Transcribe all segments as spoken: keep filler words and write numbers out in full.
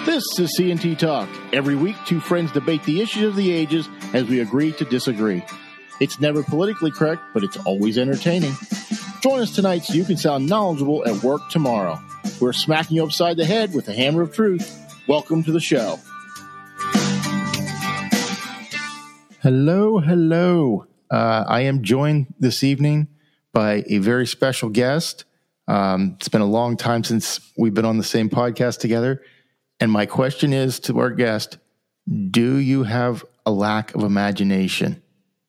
This is C N T Talk. Every week, two friends debate the issues of the ages as we agree to disagree. It's never politically correct, but it's always entertaining. Join us tonight so you can sound knowledgeable at work tomorrow. We're smacking you upside the head with the hammer of truth. Welcome to the show. Hello, hello. Uh, I am joined this evening by a very special guest. Um, it's been a long time since we've been on the same podcast together. And my question is to our guest, do you have a lack of imagination?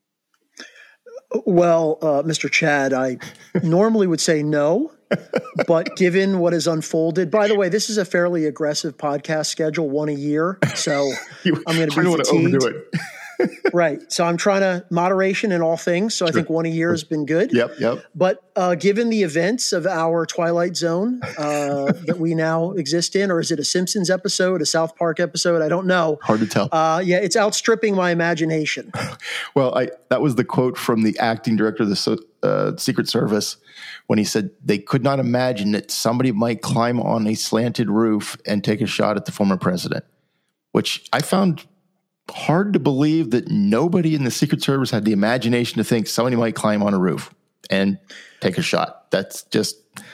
Well, uh, Mister Chad, I normally would say no, but given what has unfolded, by the way, this is a fairly aggressive podcast schedule, one a year. So I'm going to be fatigued. Overdo it. Right. So I'm trying to moderation in all things. So I think one a year has been good. Yep, yep. But uh, given the events of our Twilight Zone uh, that we now exist in, or is it a Simpsons episode, a South Park episode? I don't know. Hard to tell. Uh, yeah, it's outstripping my imagination. Well, I, that was the quote from the acting director of the uh, Secret Service when he said they could not imagine that somebody might climb on a slanted roof and take a shot at the former president, which I found hard to believe that nobody in the Secret Service had the imagination to think somebody might climb on a roof and take a shot. That's just,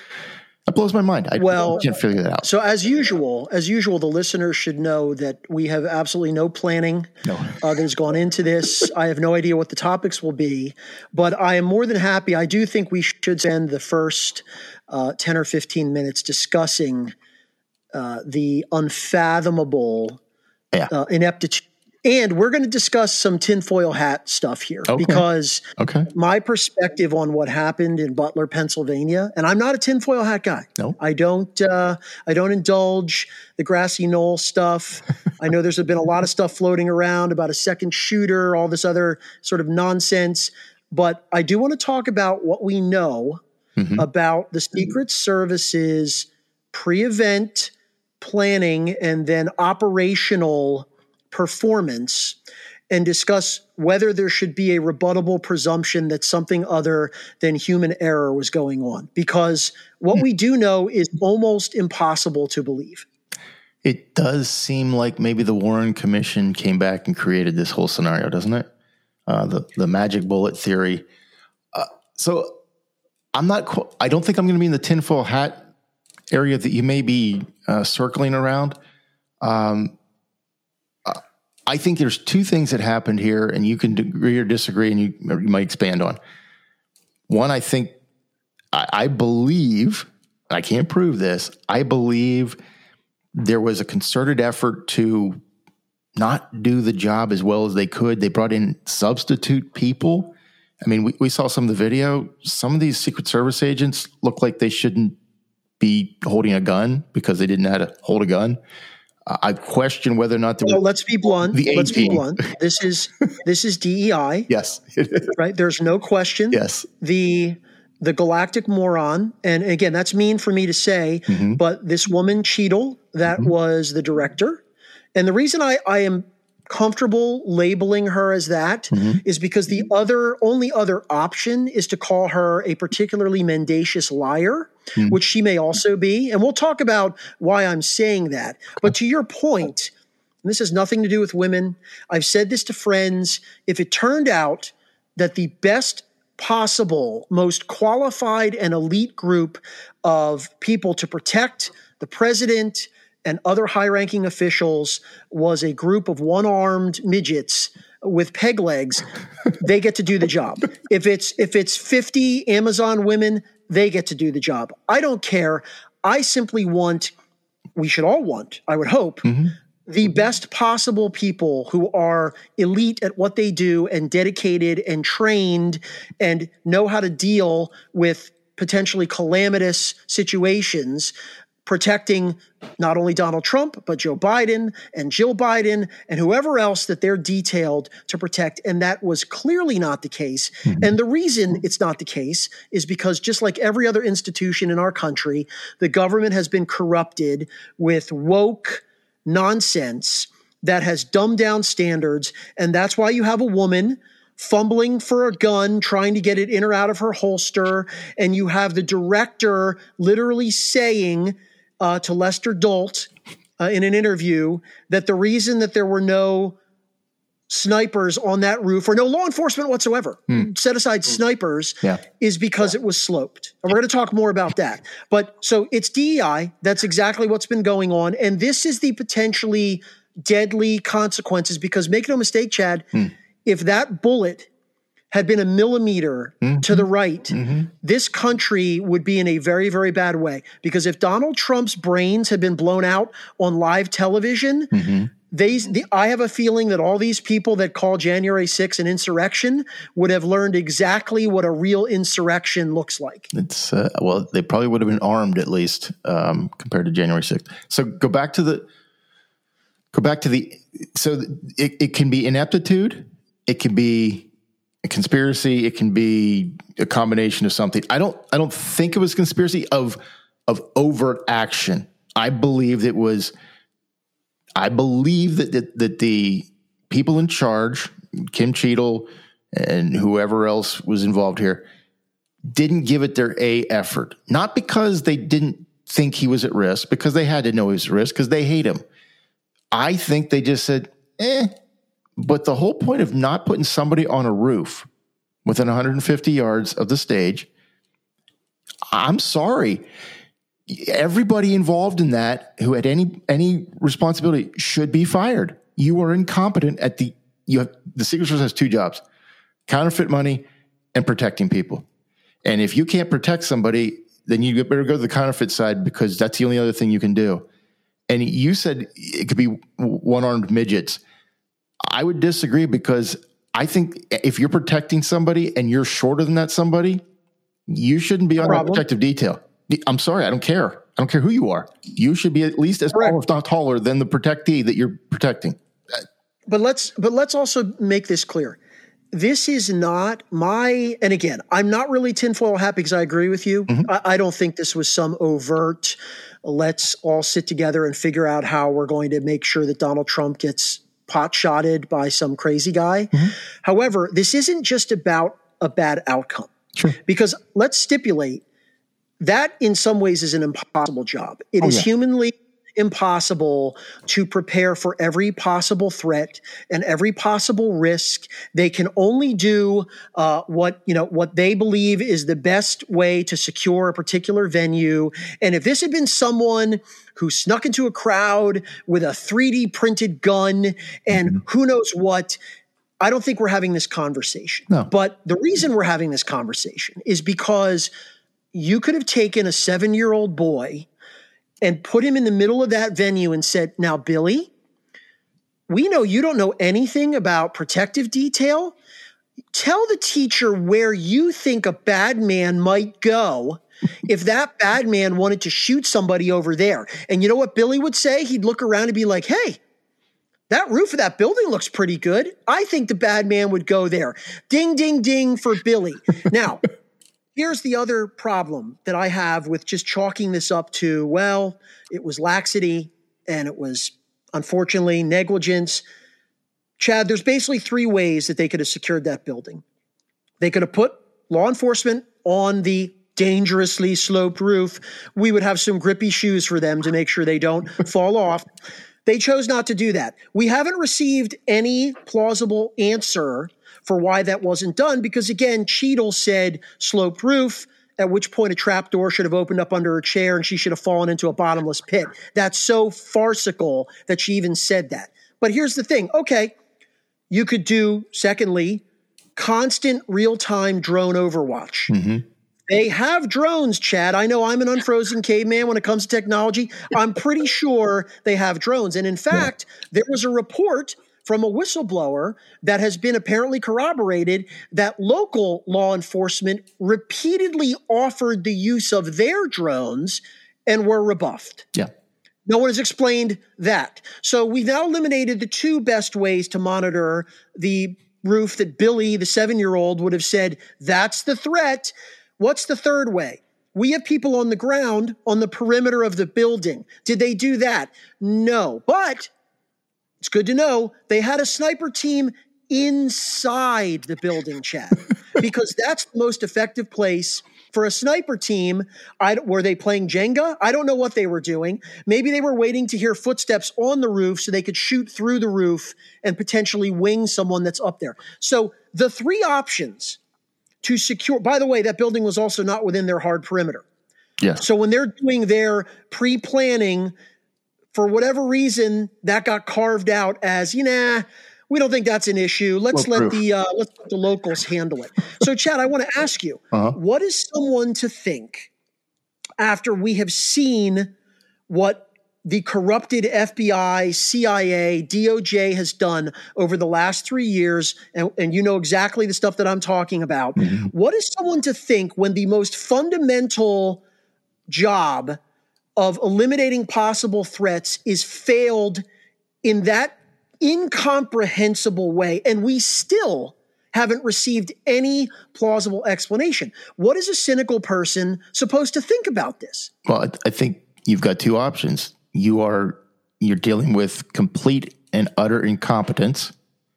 that blows my mind. I, well, I can't figure that out. So as usual, as usual, the listeners should know that we have absolutely no planning no. uh, that has gone into this. I have no idea what the topics will be, but I am more than happy. I do think we should spend the first uh, ten or fifteen minutes discussing uh, the unfathomable yeah. uh, ineptitude. And we're going to discuss some tinfoil hat stuff here okay. because okay. my perspective on what happened in Butler, Pennsylvania, and I'm not a tinfoil hat guy. No, I don't. Uh, I don't indulge the grassy knoll stuff. I know there's been a lot of stuff floating around about a second shooter, all this other sort of nonsense. But I do want to talk about what we know mm-hmm. about the Secret Service's pre-event planning and then operational performance, and discuss whether there should be a rebuttable presumption that something other than human error was going on. Because what we do know is almost impossible to believe. It does seem like maybe the Warren Commission came back and created this whole scenario, doesn't it? Uh, the, the magic bullet theory. Uh, so I'm not, I don't think I'm going to be in the tinfoil hat area that you may be uh, circling around. Um, I think there's two things that happened here, and you can agree or disagree, and you, you might expand on. One, I think, I, I believe, I can't prove this, I believe there was a concerted effort to not do the job as well as they could. They brought in substitute people. I mean, we, we saw some of the video. Some of these Secret Service agents look like they shouldn't be holding a gun because they didn't know how to hold a gun. I question whether or not there well, was let's be blunt. The let's be blunt. This is this is D E I. Yes. Right? There's no question. Yes. The the galactic moron, and again, that's mean for me to say, mm-hmm. but this woman Cheadle, that mm-hmm. was the director. And the reason I, I am comfortable labeling her as that mm-hmm. is because the other only other option is to call her a particularly mendacious liar, mm-hmm. which she may also be. And we'll talk about why I'm saying that. But to your point, and this has nothing to do with women, I've said this to friends, if it turned out that the best possible, most qualified and elite group of people to protect the president and other high-ranking officials was a group of one-armed midgets with peg legs, they get to do the job. If it's if it's fifty Amazon women, they get to do the job. I don't care. I simply want, we should all want, I would hope, mm-hmm. the best possible people who are elite at what they do and dedicated and trained and know how to deal with potentially calamitous situations, protecting not only Donald Trump, but Joe Biden and Jill Biden and whoever else that they're detailed to protect. And that was clearly not the case. Mm-hmm. And the reason it's not the case is because just like every other institution in our country, the government has been corrupted with woke nonsense that has dumbed down standards. And that's why you have a woman fumbling for a gun, trying to get it in or out of her holster. And you have the director literally saying uh, to Lester Dolt, uh, in an interview that the reason that there were no snipers on that roof or no law enforcement whatsoever, hmm. set aside snipers, yeah. is because it was sloped. And we're going to talk more about that. But so it's D E I. That's exactly what's been going on. And this is the potentially deadly consequences because make no mistake, Chad, hmm. if that bullet had been a millimeter mm-hmm. to the right, mm-hmm. this country would be in a very, very bad way. Because if Donald Trump's brains had been blown out on live television, mm-hmm. they, the, I have a feeling that all these people that call January sixth an insurrection would have learned exactly what a real insurrection looks like. It's uh, well, they probably would have been armed at least um, compared to January sixth. So go back to the go back to the so it, it can be ineptitude, it can be a conspiracy, it can be a combination of something. I don't I don't think it was conspiracy of of overt action. I believe it was I believe that that, that the people in charge, Kim Cheadle and whoever else was involved here, didn't give it their A effort. Not because they didn't think he was at risk, because they had to know he was at risk, because they hate him. I think they just said, eh. But the whole point of not putting somebody on a roof within one hundred fifty yards of the stage, I'm sorry. Everybody involved in that who had any any responsibility should be fired. You are incompetent at the you have the Secret Service has two jobs: counterfeit money and protecting people. And if you can't protect somebody, then you better go to the counterfeit side because that's the only other thing you can do. And you said it could be one-armed midgets. I would disagree because I think if you're protecting somebody and you're shorter than that somebody, you shouldn't be on that protective detail. I'm sorry, I don't care. I don't care who you are. You should be at least as tall, if not taller, than the protectee that you're protecting. But let's but let's also make this clear. This is not my, and again, I'm not really tinfoil hat because I agree with you. Mm-hmm. I, I don't think this was some overt, let's all sit together and figure out how we're going to make sure that Donald Trump gets pot-shotted by some crazy guy. Mm-hmm. However, this isn't just about a bad outcome. Sure. Because let's stipulate that in some ways is an impossible job. It oh, is yeah. humanly impossible to prepare for every possible threat and every possible risk. They can only do uh, what you know what they believe is the best way to secure a particular venue. And if this had been someone who snuck into a crowd with a three D printed gun and mm-hmm. who knows what, I don't think we're having this conversation. No. But the reason we're having this conversation is because you could have taken a seven-year-old boy and put him in the middle of that venue and said, now, Billy, we know you don't know anything about protective detail. Tell the teacher where you think a bad man might go if that bad man wanted to shoot somebody over there. And you know what Billy would say? He'd look around and be like, hey, that roof of that building looks pretty good. I think the bad man would go there. Ding, ding, ding for Billy. Now, here's the other problem that I have with just chalking this up to, well, it was laxity and it was, unfortunately, negligence. Chad, there's basically three ways that they could have secured that building. They could have put law enforcement on the dangerously sloped roof. We would have some grippy shoes for them to make sure they don't fall off. They chose not to do that. We haven't received any plausible answer for why that wasn't done because, again, Cheadle said sloped roof, at which point a trap door should have opened up under her chair and she should have fallen into a bottomless pit. That's so farcical that she even said that. But here's the thing. Okay, you could do, secondly, constant real-time drone overwatch. Mm-hmm. They have drones, Chad. I know I'm an unfrozen caveman when it comes to technology. I'm pretty sure they have drones. And in fact, yeah. there was a report from a whistleblower that has been apparently corroborated that local law enforcement repeatedly offered the use of their drones and were rebuffed. Yeah. No one has explained that. So we've now eliminated the two best ways to monitor the roof that Billy, the seven-year-old, would have said, that's the threat. What's the third way? We have people on the ground on the perimeter of the building. Did they do that? No. But it's good to know they had a sniper team inside the building, Chad, because that's the most effective place for a sniper team, I, were they playing Jenga? I don't know what they were doing. Maybe they were waiting to hear footsteps on the roof so they could shoot through the roof and potentially wing someone that's up there. So the three options to secure, by the way, that building was also not within their hard perimeter. Yeah. So when they're doing their pre-planning, for whatever reason, that got carved out as, you know, we don't think that's an issue. Let's Well, let proof. the uh, let's let the locals handle it. So, Chad, I want to ask you, Uh-huh. what is someone to think after we have seen what the corrupted F B I, C I A, D O J has done over the last three years, and, and you know exactly the stuff that I'm talking about. Mm-hmm. What is someone to think when the most fundamental job of eliminating possible threats is failed in that incomprehensible way, and we still haven't received any plausible explanation? What is a cynical person supposed to think about this? Well, I, I think you've got two options. You are you're dealing with complete and utter incompetence,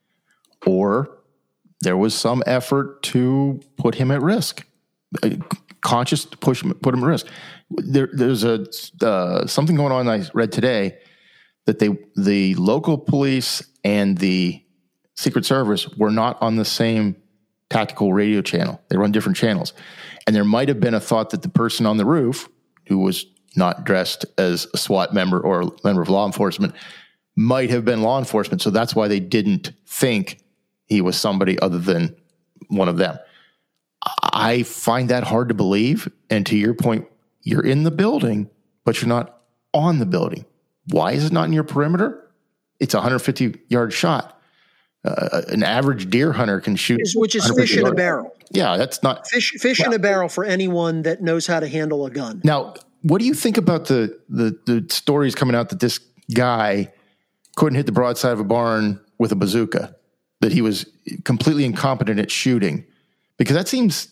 or there was some effort to put him at risk, uh, conscious to push him, put him at risk. There, there's a uh, something going on I read today that they the local police and the Secret Service were not on the same tactical radio channel. They run different channels, and there might have been a thought that the person on the roof, who was not dressed as a SWAT member or a member of law enforcement, might have been law enforcement. So that's why they didn't think he was somebody other than one of them. I find that hard to believe. And to your point, you're in the building, but you're not on the building. Why is it not in your perimeter? It's a one hundred fifty yard shot. Uh, an average deer hunter can shoot, Which is fish in a barrel. Yeah, that's not fish. Fish in a barrel for anyone that knows how to handle a gun. Now, what do you think about the, the the stories coming out that this guy couldn't hit the broadside of a barn with a bazooka, that he was completely incompetent at shooting? Because that seems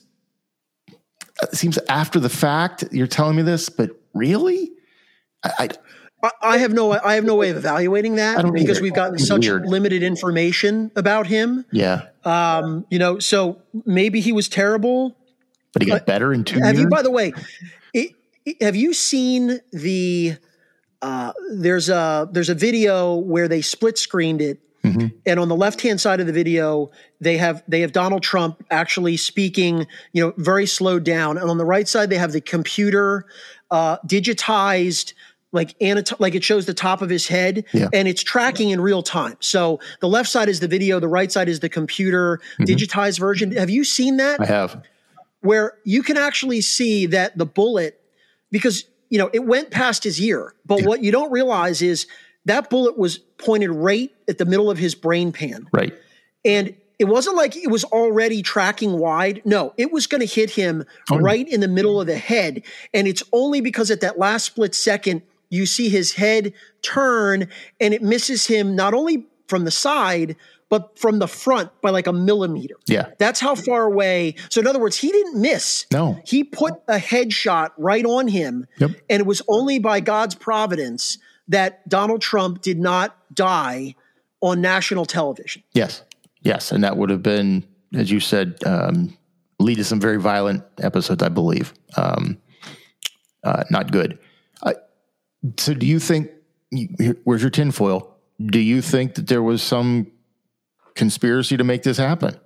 it seems after the fact. You're telling me this, but really, I I, I have no I have no way of evaluating that because either. we've gotten It's such weird. limited information about him. yeah, Um, you know, so maybe he was terrible. but he got Uh, better in two Have years. you, by the way, it, it- have you seen the? Uh, there's a there's a video where they split screened it, Mm-hmm. and on the left hand side of the video they have they have Donald Trump actually speaking, you know, very slowed down, and on the right side they have the computer uh, digitized. Like anat- like it shows the top of his head, Yeah. and it's tracking in real time. So the left side is the video, the right side is the computer digitized version. Have you seen that? I have. Where you can actually see that the bullet, because, you know, it went past his ear, but what you don't realize is that bullet was pointed right at the middle of his brain pan. Right. And it wasn't like it was already tracking wide. No, it was going to hit him Oh, right in the middle of the head. And it's only because at that last split second, you see his head turn and it misses him not only from the side, but from the front by like a millimeter. Yeah. That's how far away. So in other words, he didn't miss. No. He put a headshot right on him. Yep. And it was only by God's providence that Donald Trump did not die on national television. Yes. Yes. And that would have been, as you said, um, lead to some very violent episodes, I believe. Um, uh, not good. Uh, so do you think, you, where's your tinfoil? Do you think that there was some conspiracy to make this happen?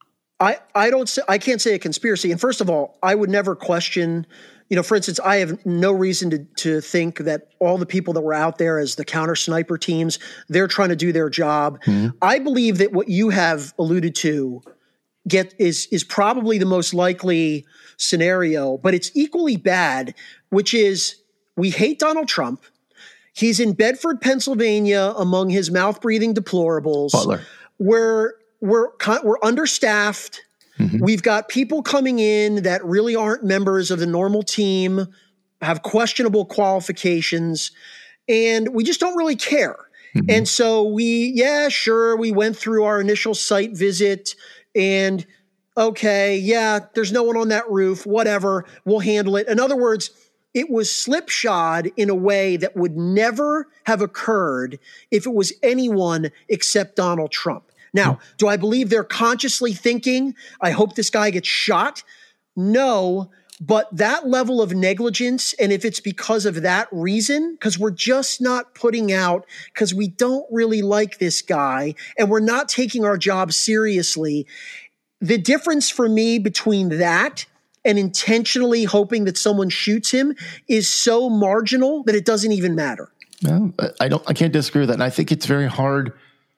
I, I don't say, I can't say a conspiracy. And first of all, I would never question, you know, for instance, I have no reason to, to think that all the people that were out there as the counter sniper teams, they're trying to do their job. Mm-hmm. I believe that what you have alluded to get is, is probably the most likely scenario, but it's equally bad, which is we hate Donald Trump. He's in Bedford, Pennsylvania, among his mouth-breathing deplorables. Butler. We're we're we're understaffed. Mm-hmm. We've got people coming in that really aren't members of the normal team, have questionable qualifications, and we just don't really care. Mm-hmm. And so we, yeah, sure, we went through our initial site visit, and okay, yeah, there's no one on that roof, whatever, we'll handle it. In other words, it was slipshod in a way that would never have occurred if it was anyone except Donald Trump. Now, mm-hmm. do I believe they're consciously thinking, I hope this guy gets shot? No, But that level of negligence, and if it's because of that reason, because we're just not putting out, because we don't really like this guy, and we're not taking our job seriously, the difference for me between that and intentionally hoping that someone shoots him is so marginal that it doesn't even matter. No, I don't. I can't disagree with that. And I think it's very hard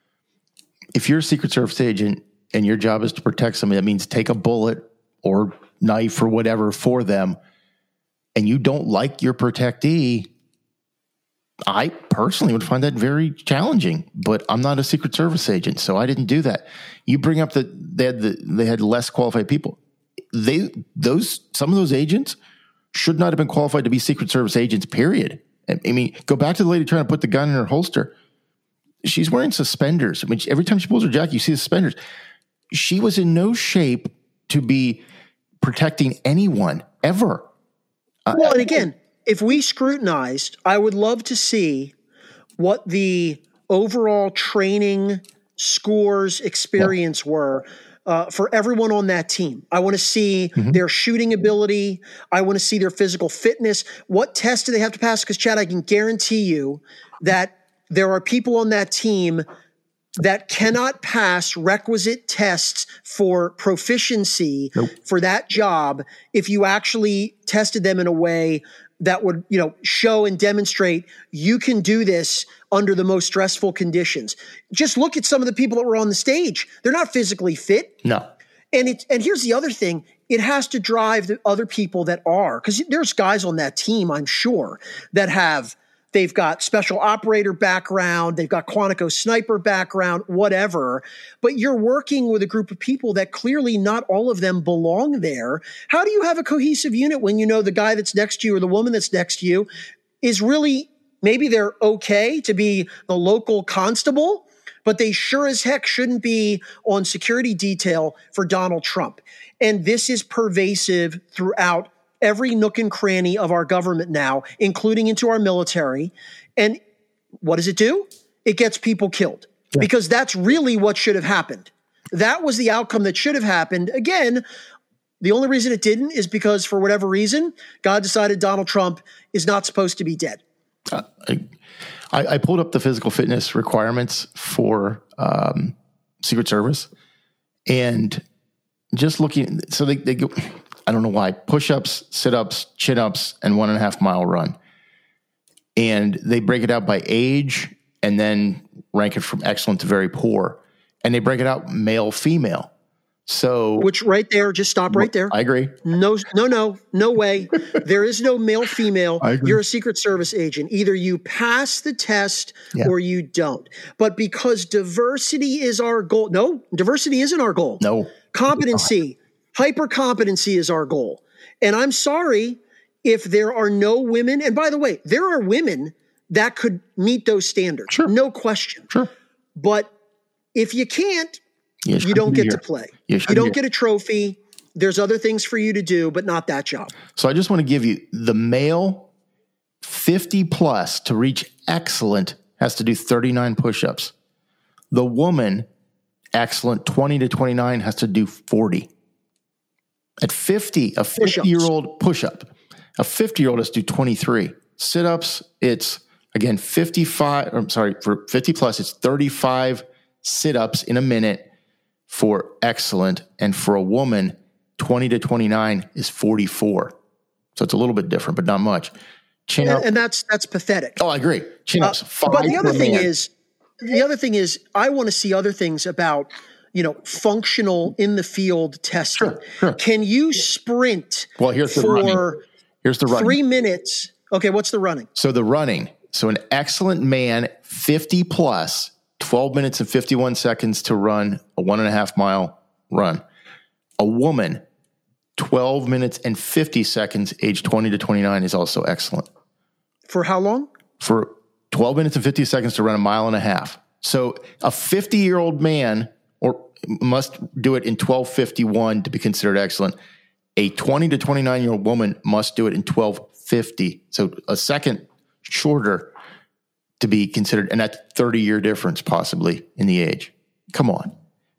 if you're a Secret Service agent and your job is to protect somebody. That means take a bullet or knife or whatever for them, and you don't like your protectee. I personally would find that very challenging, but I'm not a Secret Service agent, so I didn't do that. You bring up that they had the, they had less qualified people. They those some of those agents should not have been qualified to be Secret Service agents. Period. I mean, go back to the lady trying to put the gun in her holster. She's wearing suspenders. I mean, every time she pulls her jacket, you see the suspenders. She was in no shape to be protecting anyone ever. Well, and again, if we scrutinized, I would love to see what the overall training scores experience yeah. were uh, for everyone on that team. I want to see mm-hmm. their shooting ability. I want to see their physical fitness. What tests do they have to pass? Because, Chad, I can guarantee you that there are people on that team that cannot pass requisite tests for proficiency nope. for that job if you actually tested them in a way that would, you know, show and demonstrate you can do this under the most stressful conditions. Just look at some of the people that were on the stage. They're not physically fit. No. And it, and here's the other thing. It has to drive the other people that are, because there's guys on that team, I'm sure, that have They've got special operator background. They've got Quantico sniper background, whatever. But you're working with a group of people that clearly not all of them belong there. How do you have a cohesive unit when you know the guy that's next to you or the woman that's next to you is really, maybe they're okay to be the local constable, but they sure as heck shouldn't be on security detail for Donald Trump. And this is pervasive throughout every nook and cranny of our government now, including into our military. And what does it do? It gets people killed yeah. because that's really what should have happened. That was the outcome that should have happened. Again, the only reason it didn't is because for whatever reason, God decided Donald Trump is not supposed to be dead. Uh, I, I pulled up the physical fitness requirements for um, Secret Service and just looking, so they, they go, I don't know why, push-ups, sit-ups, chin-ups, and one and a half mile run. And they break it out by age and then rank it from excellent to very poor. And they break it out male, female. So, which right there, just stop right there. I agree. No, no, no, no way. There is no male, female. You're a Secret Service agent. Either you pass the test yeah. or you don't. But because diversity is our goal. No, diversity isn't our goal. No. Competency. Hyper competency is our goal. And I'm sorry if there are no women. And by the way, there are women that could meet those standards. Sure. No question. Sure. But if you can't, you, you don't get here. to play. You, you don't get a trophy. There's other things for you to do, but not that job. So I just want to give you the male fifty plus to reach excellent has to do thirty-nine push-ups. The woman excellent twenty to twenty-nine has to do forty. At fifty, a fifty-year-old push-up, a fifty-year-old has to do twenty-three. Sit-ups, it's, again, fifty-five, I'm sorry, for fifty plus, it's thirty-five sit-ups in a minute for excellent. And for a woman, twenty to twenty-nine is forty-four. So it's a little bit different, but not much. Chin and, up. And that's that's pathetic. Oh, I agree. Chin-ups, uh, five. But the other thing man. is, the other thing is, I want to see other things about, you know, functional in the field testing. Sure, sure. Can you sprint well, here's the for running. Here's the running. three minutes? Okay, what's the running? So the running. So an excellent man, fifty plus, twelve minutes and fifty-one seconds to run a one and a half mile run. A woman, twelve minutes and fifty seconds, age twenty to twenty-nine is also excellent. For how long? For twelve minutes and fifty seconds to run a mile and a half. So a fifty-year-old man or must do it in twelve fifty-one to be considered excellent. A twenty to twenty-nine-year-old woman must do it in twelve fifty. So a second shorter to be considered, and that's thirty-year difference possibly in the age. Come on.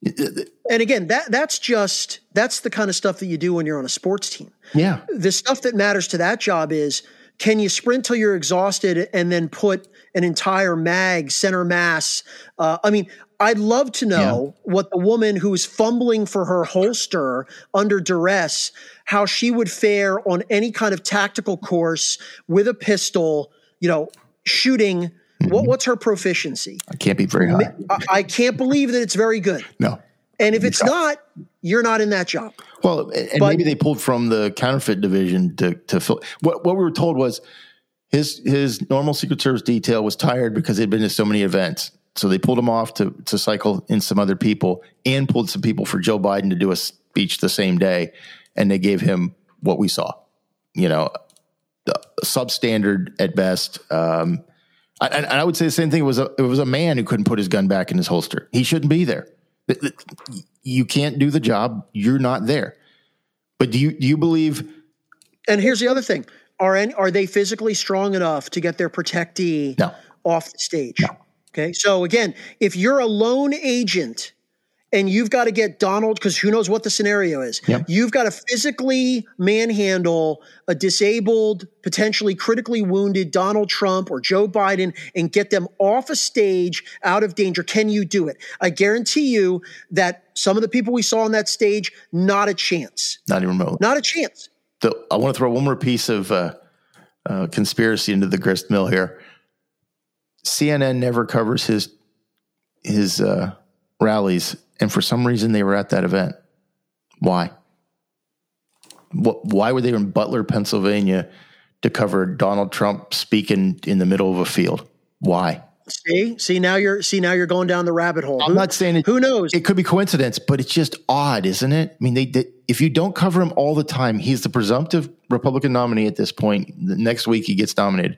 And again, that that's just that's the kind of stuff that you do when you're on a sports team. Yeah. The stuff that matters to that job is, can you sprint till you're exhausted and then put an entire mag center mass? Uh, I mean, I'd love to know yeah. what the woman who's fumbling for her holster under duress, how she would fare on any kind of tactical course with a pistol, you know, shooting. Mm-hmm. What, what's her proficiency? I can't be very high. I, I can't believe that it's very good. No. And if it's not, you're not in that job. Well, and but, maybe they pulled from the counterfeit division to to fill. What what we were told was his his normal Secret Service detail was tired because they'd been to so many events. So they pulled him off to to cycle in some other people and pulled some people for Joe Biden to do a speech the same day. And they gave him what we saw, you know, substandard at best. Um, and I would say the same thing. It was a, it was a man who couldn't put his gun back in his holster. He shouldn't be there. You can't do the job. You're not there. But do you do you believe? And here's the other thing: are any, are they physically strong enough to get their protectee no. off the stage? No. Okay. So again, if you're a lone agent and you've got to get Donald, because who knows what the scenario is, yep. you've got to physically manhandle a disabled, potentially critically wounded Donald Trump or Joe Biden and get them off a stage out of danger. Can you do it? I guarantee you that some of the people we saw on that stage, not a chance. Not even remotely. Not a chance. The, I want to throw one more piece of uh, uh, conspiracy into the grist mill here. C N N never covers his his uh, rallies, and for some reason they were at that event. Why? What? Why were they in Butler, Pennsylvania, to cover Donald Trump speaking in the middle of a field? Why? See, see now you're see now you're going down the rabbit hole. I'm who, not saying it. Who knows? It could be coincidence, but it's just odd, isn't it? I mean, they, they if you don't cover him all the time, he's the presumptive Republican nominee at this point. The next week he gets nominated.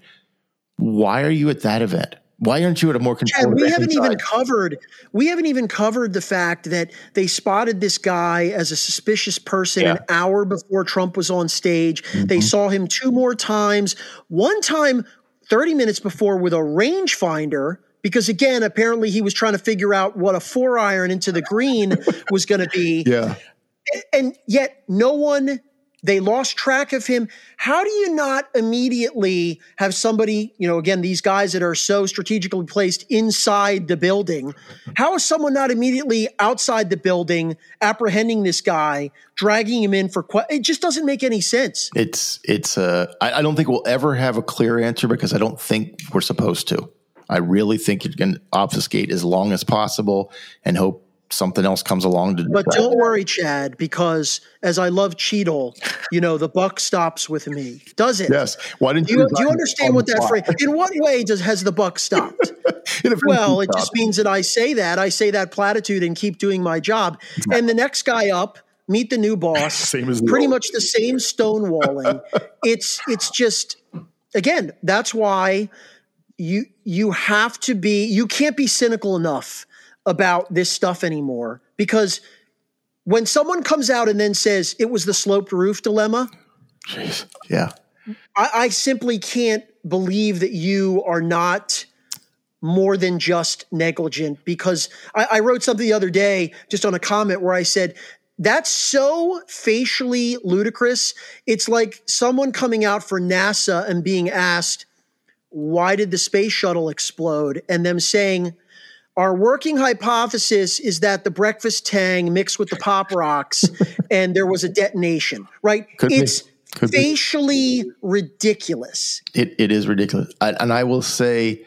Why are you at that event? Why aren't you at a more controlled? We haven't even covered. We haven't even covered the fact that they spotted this guy as a suspicious person yeah. an hour before Trump was on stage. Mm-hmm. They saw him two more times. One time, thirty minutes before, with a rangefinder. Because again, apparently he was trying to figure out what a four iron into the green was going to be. Yeah, and yet no one. They lost track of him. How do you not immediately have somebody, you know, again, these guys that are so strategically placed inside the building, how is someone not immediately outside the building apprehending this guy, dragging him in for, que- it just doesn't make any sense. It's, it's, uh, I, I don't think we'll ever have a clear answer because I don't think we're supposed to. I really think you can obfuscate as long as possible and hope something else comes along to do But that. Don't worry, Chad, because as I love Cheadle, you know, the buck stops with me. Does it? Yes. Why didn't you? you Do you understand what that phrase? In what way does has the buck stopped? Well, it just means that I say that. I say that platitude and keep doing my job. Exactly. And the next guy up, meet the new boss. Same as pretty much the same stonewalling. it's it's just again, that's why you you have to be you can't be cynical enough about this stuff anymore, because when someone comes out and then says it was the sloped roof dilemma, jeez, yeah, I, I simply can't believe that you are not more than just negligent, because I, I wrote something the other day just on a comment where I said, that's so facially ludicrous. It's like someone coming out for NASA and being asked, why did the space shuttle explode? And them saying, our working hypothesis is that the breakfast tang mixed with the Pop Rocks and there was a detonation, right? Could it's Could facially be. ridiculous. It, it is ridiculous. I, and I will say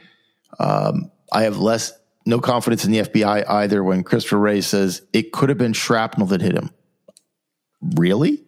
um, I have less, no confidence in the F B I either when Christopher Wray says it could have been shrapnel that hit him. Really?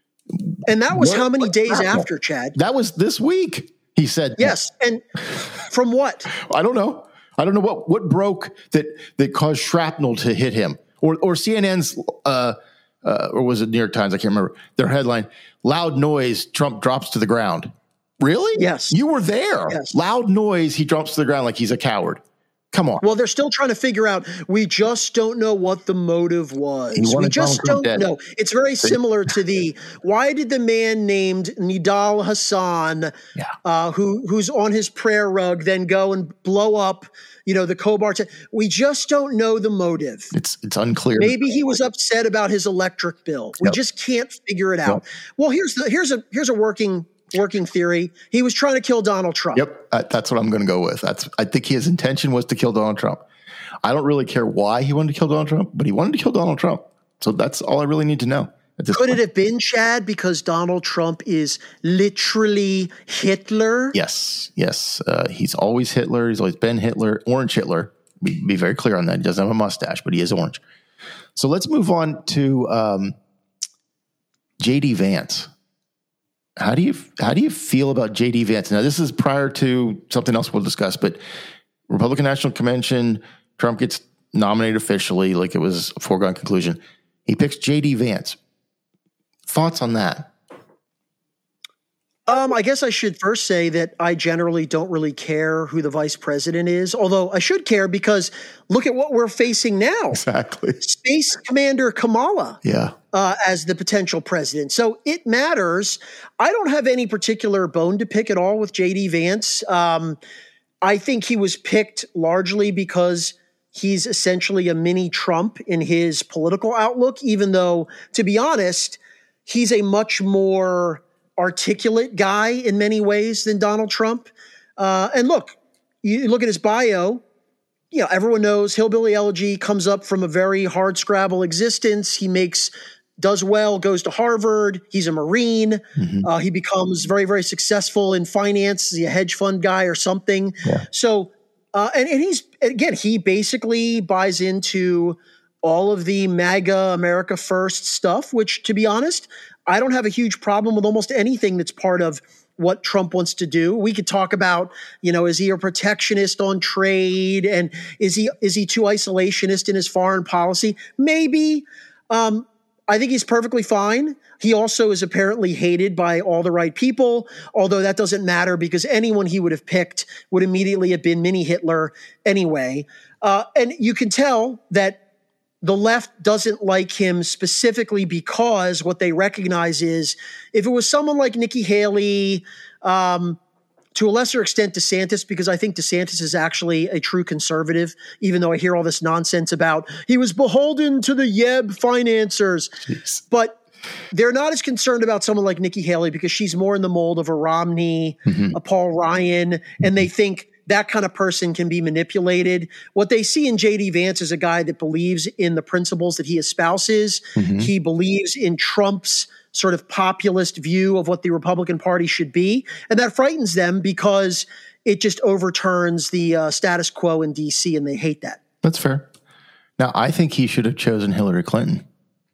And that was what, how many days shrapnel? after, Chad? That was this week, he said. Yes. And from what? I don't know. I don't know what, what broke that, that caused shrapnel to hit him, or or C N N's uh, uh, or was it New York Times? I can't remember their headline: "Loud noise, Trump drops to the ground." Really? Yes. You were there. Yes. Loud noise, he drops to the ground like he's a coward. Come on. Well, they're still trying to figure out. We just don't know what the motive was. We just don't know. It's very similar to the, why did the man named Nidal Hassan, yeah. uh, who who's on his prayer rug, then go and blow up, you know, the Khobar? T- we just don't know the motive. It's it's unclear. Maybe he was upset about his electric bill. We yep. just can't figure it out. Yep. Well, here's the here's a here's a working. Working theory. He was trying to kill Donald Trump. Yep. Uh, that's what I'm going to go with. That's, I think his intention was to kill Donald Trump. I don't really care why he wanted to kill Donald Trump, but he wanted to kill Donald Trump. So that's all I really need to know. Could point. It have been, Chad, because Donald Trump is literally Hitler? Yes. Yes. Uh, he's always Hitler. He's always been Hitler. Orange Hitler. Be, be very clear on that. He doesn't have a mustache, but he is orange. So let's move on to um, J D Vance. How do you how do you feel about J D Vance? Now, this is prior to something else we'll discuss, but Republican National Convention, Trump gets nominated officially, like it was a foregone conclusion. He picks J D Vance. Thoughts on that? Um, I guess I should first say that I generally don't really care who the vice president is, although I should care because look at what we're facing now. Exactly. Space Commander Kamala yeah. uh, as the potential president. So it matters. I don't have any particular bone to pick at all with J D Vance. Um, I think he was picked largely because he's essentially a mini Trump in his political outlook, even though, to be honest, he's a much more articulate guy in many ways than Donald Trump. Uh, and look, you look at his bio, you know, everyone knows Hillbilly Elegy comes up from a very hard scrabble existence. He makes, does well, goes to Harvard. He's a Marine. Mm-hmm. Uh, he becomes very, very successful in finance. Is he a hedge fund guy or something? Yeah. So, uh, and, and he's, again, he basically buys into all of the MAGA America First stuff, which, to be honest, I don't have a huge problem with almost anything that's part of what Trump wants to do. We could talk about, you know, is he a protectionist on trade, and is he is he too isolationist in his foreign policy? Maybe. Um, I think he's perfectly fine. He also is apparently hated by all the right people, although that doesn't matter because anyone he would have picked would immediately have been mini Hitler anyway. Uh, and you can tell that the left doesn't like him specifically because what they recognize is if it was someone like Nikki Haley, um, to a lesser extent DeSantis, because I think DeSantis is actually a true conservative, even though I hear all this nonsense about he was beholden to the Yeb financiers. Jeez. But they're not as concerned about someone like Nikki Haley because she's more in the mold of a Romney, mm-hmm. a Paul Ryan, and they think that kind of person can be manipulated. What they see in J D Vance is a guy that believes in the principles that he espouses. Mm-hmm. He believes in Trump's sort of populist view of what the Republican Party should be. And that frightens them because it just overturns the uh, status quo in D C, and they hate that. That's fair. Now, I think he should have chosen Hillary Clinton.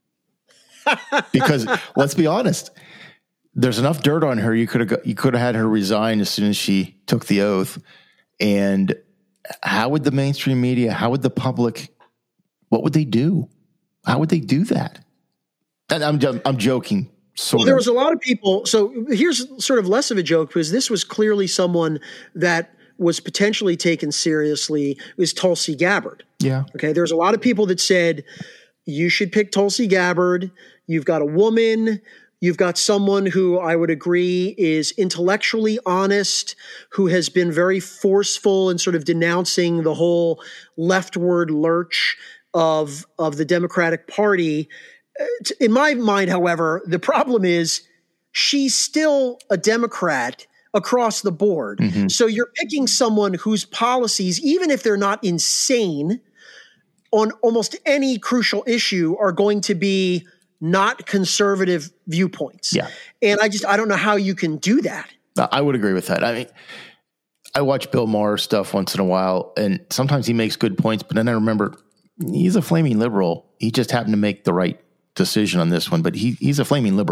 Because let's be honest, there's enough dirt on her. You could have you could have had her resign as soon as she took the oath. And how would the mainstream media, how would the public, what would they do? How would they do that? And I'm I'm joking. Sort well, there was a lot of people. So here's sort of less of a joke because this was clearly someone that was potentially taken seriously. Was Tulsi Gabbard. Yeah. Okay. There's a lot of people that said you should pick Tulsi Gabbard. You've got a woman. You've got someone who I would agree is intellectually honest, who has been very forceful in sort of denouncing the whole leftward lurch of, of the Democratic Party. In my mind, however, the problem is she's still a Democrat across the board. Mm-hmm. So you're picking someone whose policies, even if they're not insane, on almost any crucial issue are going to be not conservative viewpoints. Yeah. And I just, I don't know how you can do that. I would agree with that. I mean, I watch Bill Maher stuff once in a while, and sometimes he makes good points, but then I remember he's a flaming liberal. He just happened to make the right decision on this one, but he he's a flaming liberal.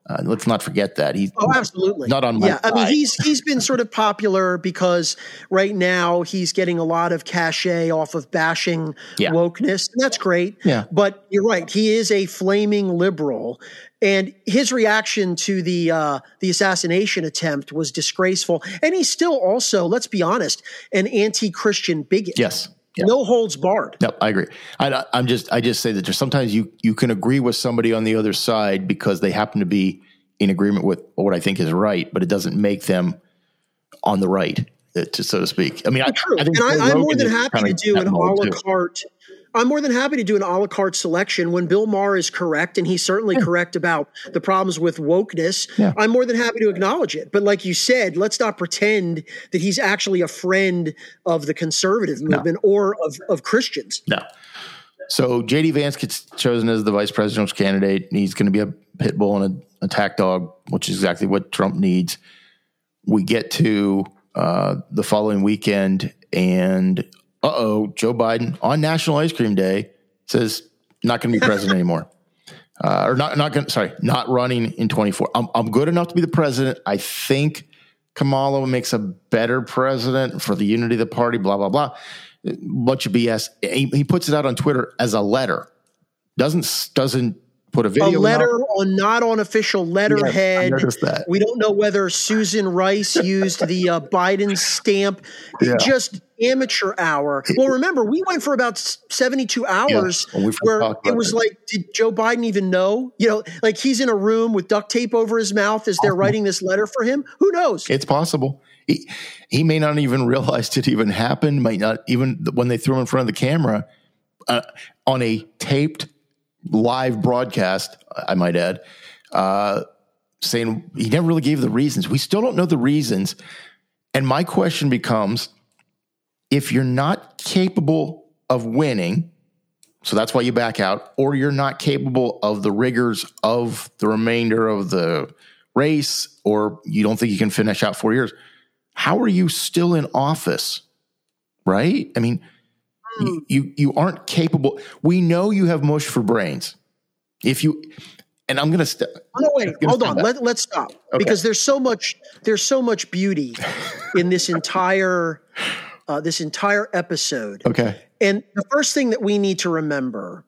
Uh, let's not forget that. He's oh, absolutely not on my yeah. side. I mean, he's he's been sort of popular because right now he's getting a lot of cachet off of bashing Yeah. wokeness, and that's great. Yeah. But you're right; he is a flaming liberal, and his reaction to the uh, the assassination attempt was disgraceful. And he's still also, let's be honest, an anti-Christian bigot. Yes. Yeah. No holds barred. Yep, I agree. I, I'm just, I just say that there's sometimes you you can agree with somebody on the other side because they happen to be in agreement with what I think is right, but it doesn't make them on the right, uh, to so to speak. I mean, I, True. I think and I, I'm Rogan more than is happy kinda to do that an a mold, la too. carte. I'm more than happy to do an a la carte selection when Bill Maher is correct, and he's certainly Yeah. correct about the problems with wokeness. Yeah. I'm more than happy to acknowledge it. But like you said, let's not pretend that he's actually a friend of the conservative movement no. or of, of Christians. No. So J D Vance gets chosen as the vice presidential candidate. He's going to be a pit bull and a attack dog, which is exactly what Trump needs. We get to uh, the following weekend, and uh-oh, Joe Biden on National Ice Cream Day says not going to be president anymore. Uh, or not, not going sorry, not running in twenty-four. I'm, I'm good enough to be the president. I think Kamala makes a better president for the unity of the party, blah, blah, blah. Bunch of B S. He, he puts it out on Twitter as a letter. Doesn't, doesn't put a video. A letter on, not on official letterhead. Yes, that. We don't know whether Susan Rice used the uh, Biden stamp. Yeah. Just amateur hour. Well, remember, we went for about seventy-two hours yeah, where it was that. like, did Joe Biden even know? You know, like he's in a room with duct tape over his mouth as they're writing this letter for him. Who knows? It's possible. He, he may not even realize it even happened. Might not even when they threw him in front of the camera uh, on a taped live broadcast, I might add, uh, saying he never really gave the reasons. We still don't know the reasons. And my question becomes, if you're not capable of winning, so that's why you back out, or you're not capable of the rigors of the remainder of the race, or you don't think you can finish out four years, how are you still in office? Right? I mean, you, you, you aren't capable. We know you have mush for brains. If you, and I'm going to step. Oh, no, wait, hold on. Let, let's stop okay. because there's so much, there's so much beauty in this entire, uh, this entire episode. Okay. And the first thing that we need to remember,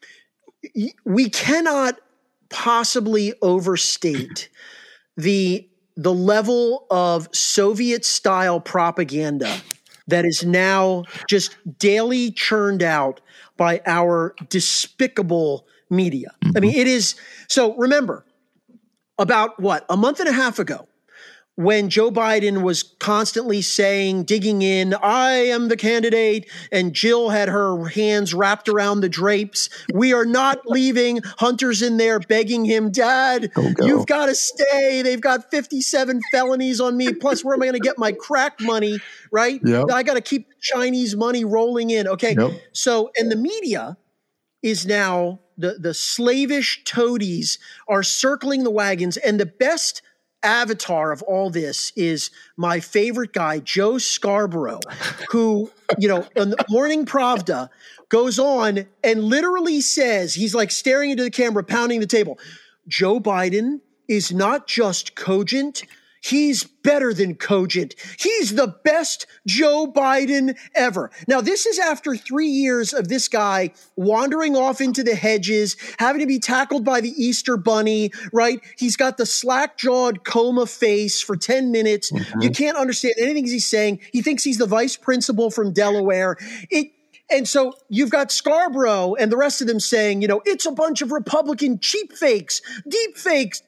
we cannot possibly overstate the, the level of Soviet style propaganda that is now just daily churned out by our despicable media. Mm-hmm. I mean, it is. So remember, about what, a month and a half ago, when Joe Biden was constantly saying, digging in, I am the candidate, and Jill had her hands wrapped around the drapes. We are not leaving. Hunter's in there begging him, Dad, go, go. You've got to stay. They've got fifty-seven felonies on me. Plus, where am I going to get my crack money, right? Yep. I got to keep Chinese money rolling in. Okay. Yep. So, and the media is now, the, the slavish toadies are circling the wagons, and the best avatar of all this is my favorite guy, Joe Scarborough, who, you know, on the Morning Pravda goes on and literally says, he's like staring into the camera, pounding the table. Joe Biden is not just cogent. He's better than cogent. He's the best Joe Biden ever. Now, this is after three years of this guy wandering off into the hedges, having to be tackled by the Easter Bunny, right? He's got the slack-jawed coma face for ten minutes. Mm-hmm. You can't understand anything he's saying. He thinks he's the vice principal from Delaware. It, and so you've got Scarborough and the rest of them saying, you know, it's a bunch of Republican cheap fakes, deep fakes.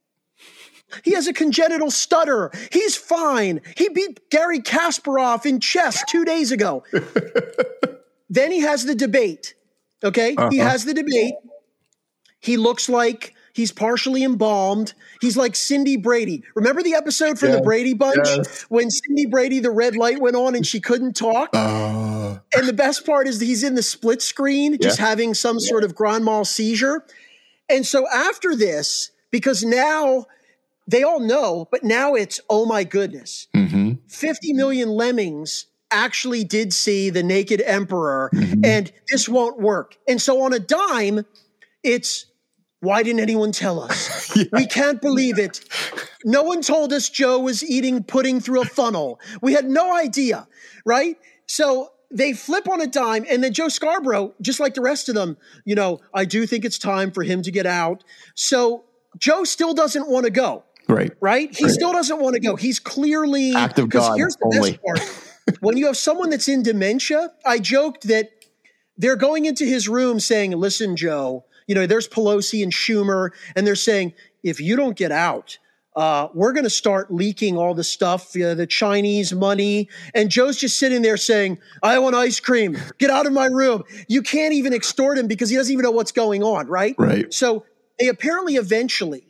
He has a congenital stutter. He's fine. He beat Gary Kasparov in chess two days ago. Then he has the debate. Okay? Uh-huh. He has the debate. He looks like he's partially embalmed. He's like Cindy Brady. Remember the episode from yeah. the Brady Bunch yes. when Cindy Brady, the red light went on and she couldn't talk? Uh. And the best part is he's in the split screen, yeah. just having some yeah. sort of grand mal seizure. And so after this, because now they all know, but now it's, oh my goodness, mm-hmm. fifty million lemmings actually did see the naked emperor, mm-hmm. and this won't work. And so on a dime, it's Why didn't anyone tell us? Yeah. We can't believe it. No one told us Joe was eating pudding through a funnel. We had no idea, right? So they flip on a dime, and then Joe Scarborough, just like the rest of them, you know, I do think it's time for him to get out. So Joe still doesn't want to go. Right. Right? He right. still doesn't want to go. He's clearly act of God here's the only. best part. When you have someone that's in dementia, I joked that they're going into his room saying, listen, Joe, you know, there's Pelosi and Schumer, and they're saying, if you don't get out, uh, we're going to start leaking all the stuff, uh, the Chinese money. And Joe's just sitting there saying, I want ice cream. Get out of my room. You can't even extort him because he doesn't even know what's going on, right? Right. So they apparently eventually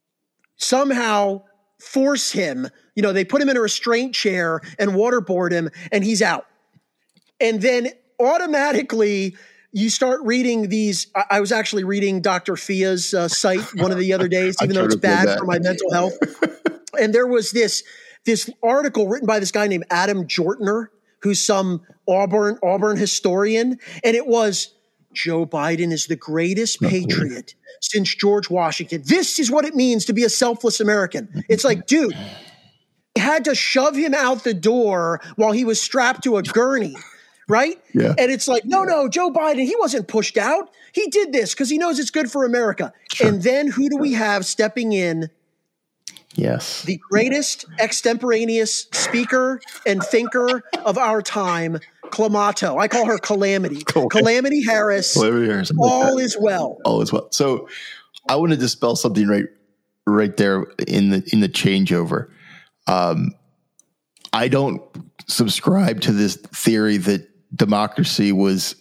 somehow force him, you know, they put him in a restraint chair and waterboard him, and he's out. And then automatically you start reading these. I, I was actually reading Doctor Fia's uh, site one of the other days, even though it's bad for my mental health. And there was this, this article written by this guy named Adam Jortner, who's some Auburn, Auburn historian. And it was, Joe Biden is the greatest patriot since George Washington. This is what it means to be a selfless American. It's like, dude, they had to shove him out the door while he was strapped to a gurney, right? Yeah. And it's like, no, no, Joe Biden, he wasn't pushed out. He did this because he knows it's good for America. Sure. And then who do we have stepping in? Yes. The greatest extemporaneous speaker and thinker of our time, Clamato. I call her Calamity. Calamity, Calamity Harris. Calamity Harris. All is well. All is well. So I want to dispel something right right there in the in the changeover. Um, I don't subscribe to this theory that democracy was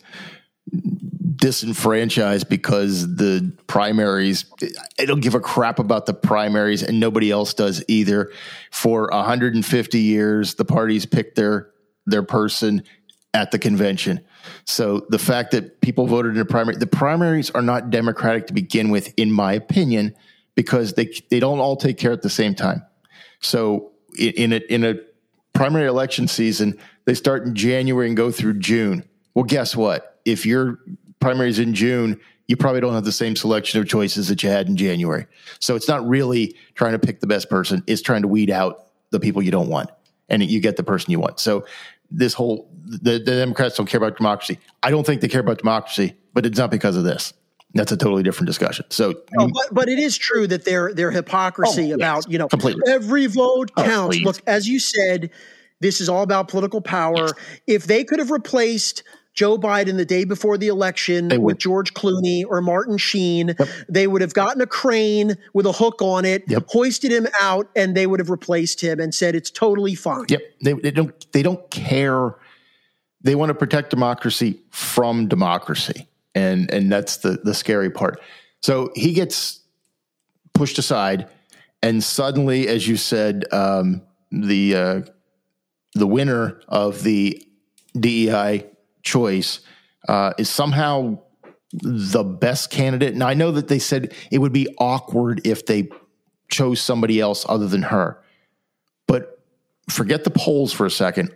disenfranchised because the primaries, I don't give a crap about the primaries, and nobody else does either. For one hundred fifty years, the parties picked their their person at the convention. So the fact that people voted in a primary, the primaries are not democratic to begin with, in my opinion, because they they don't all take care at the same time. So in, in a in a primary election season, they start in January and go through June. Well, guess what? If your primaries in June, you probably don't have the same selection of choices that you had in January. So it's not really trying to pick the best person. It's trying to weed out the people you don't want, and you get the person you want. So this whole, the, the Democrats don't care about democracy. I don't think they care about democracy, but it's not because of this. That's a totally different discussion. So, no, but, but it is true that their their hypocrisy oh, about, yes, you know, completely. Every vote counts. Oh, look, as you said, this is all about political power. Yes. If they could have replaced Joe Biden the day before the election with George Clooney or Martin Sheen, yep. they would have gotten a crane with a hook on it, yep. hoisted him out, and they would have replaced him and said it's totally fine. Yep, they, they don't. They don't care. They want to protect democracy from democracy, and and that's the the scary part. So he gets pushed aside, and suddenly, as you said, um, the uh, the winner of the D E I choice uh, is somehow the best candidate. Now, I know that they said it would be awkward if they chose somebody else other than her, but forget the polls for a second.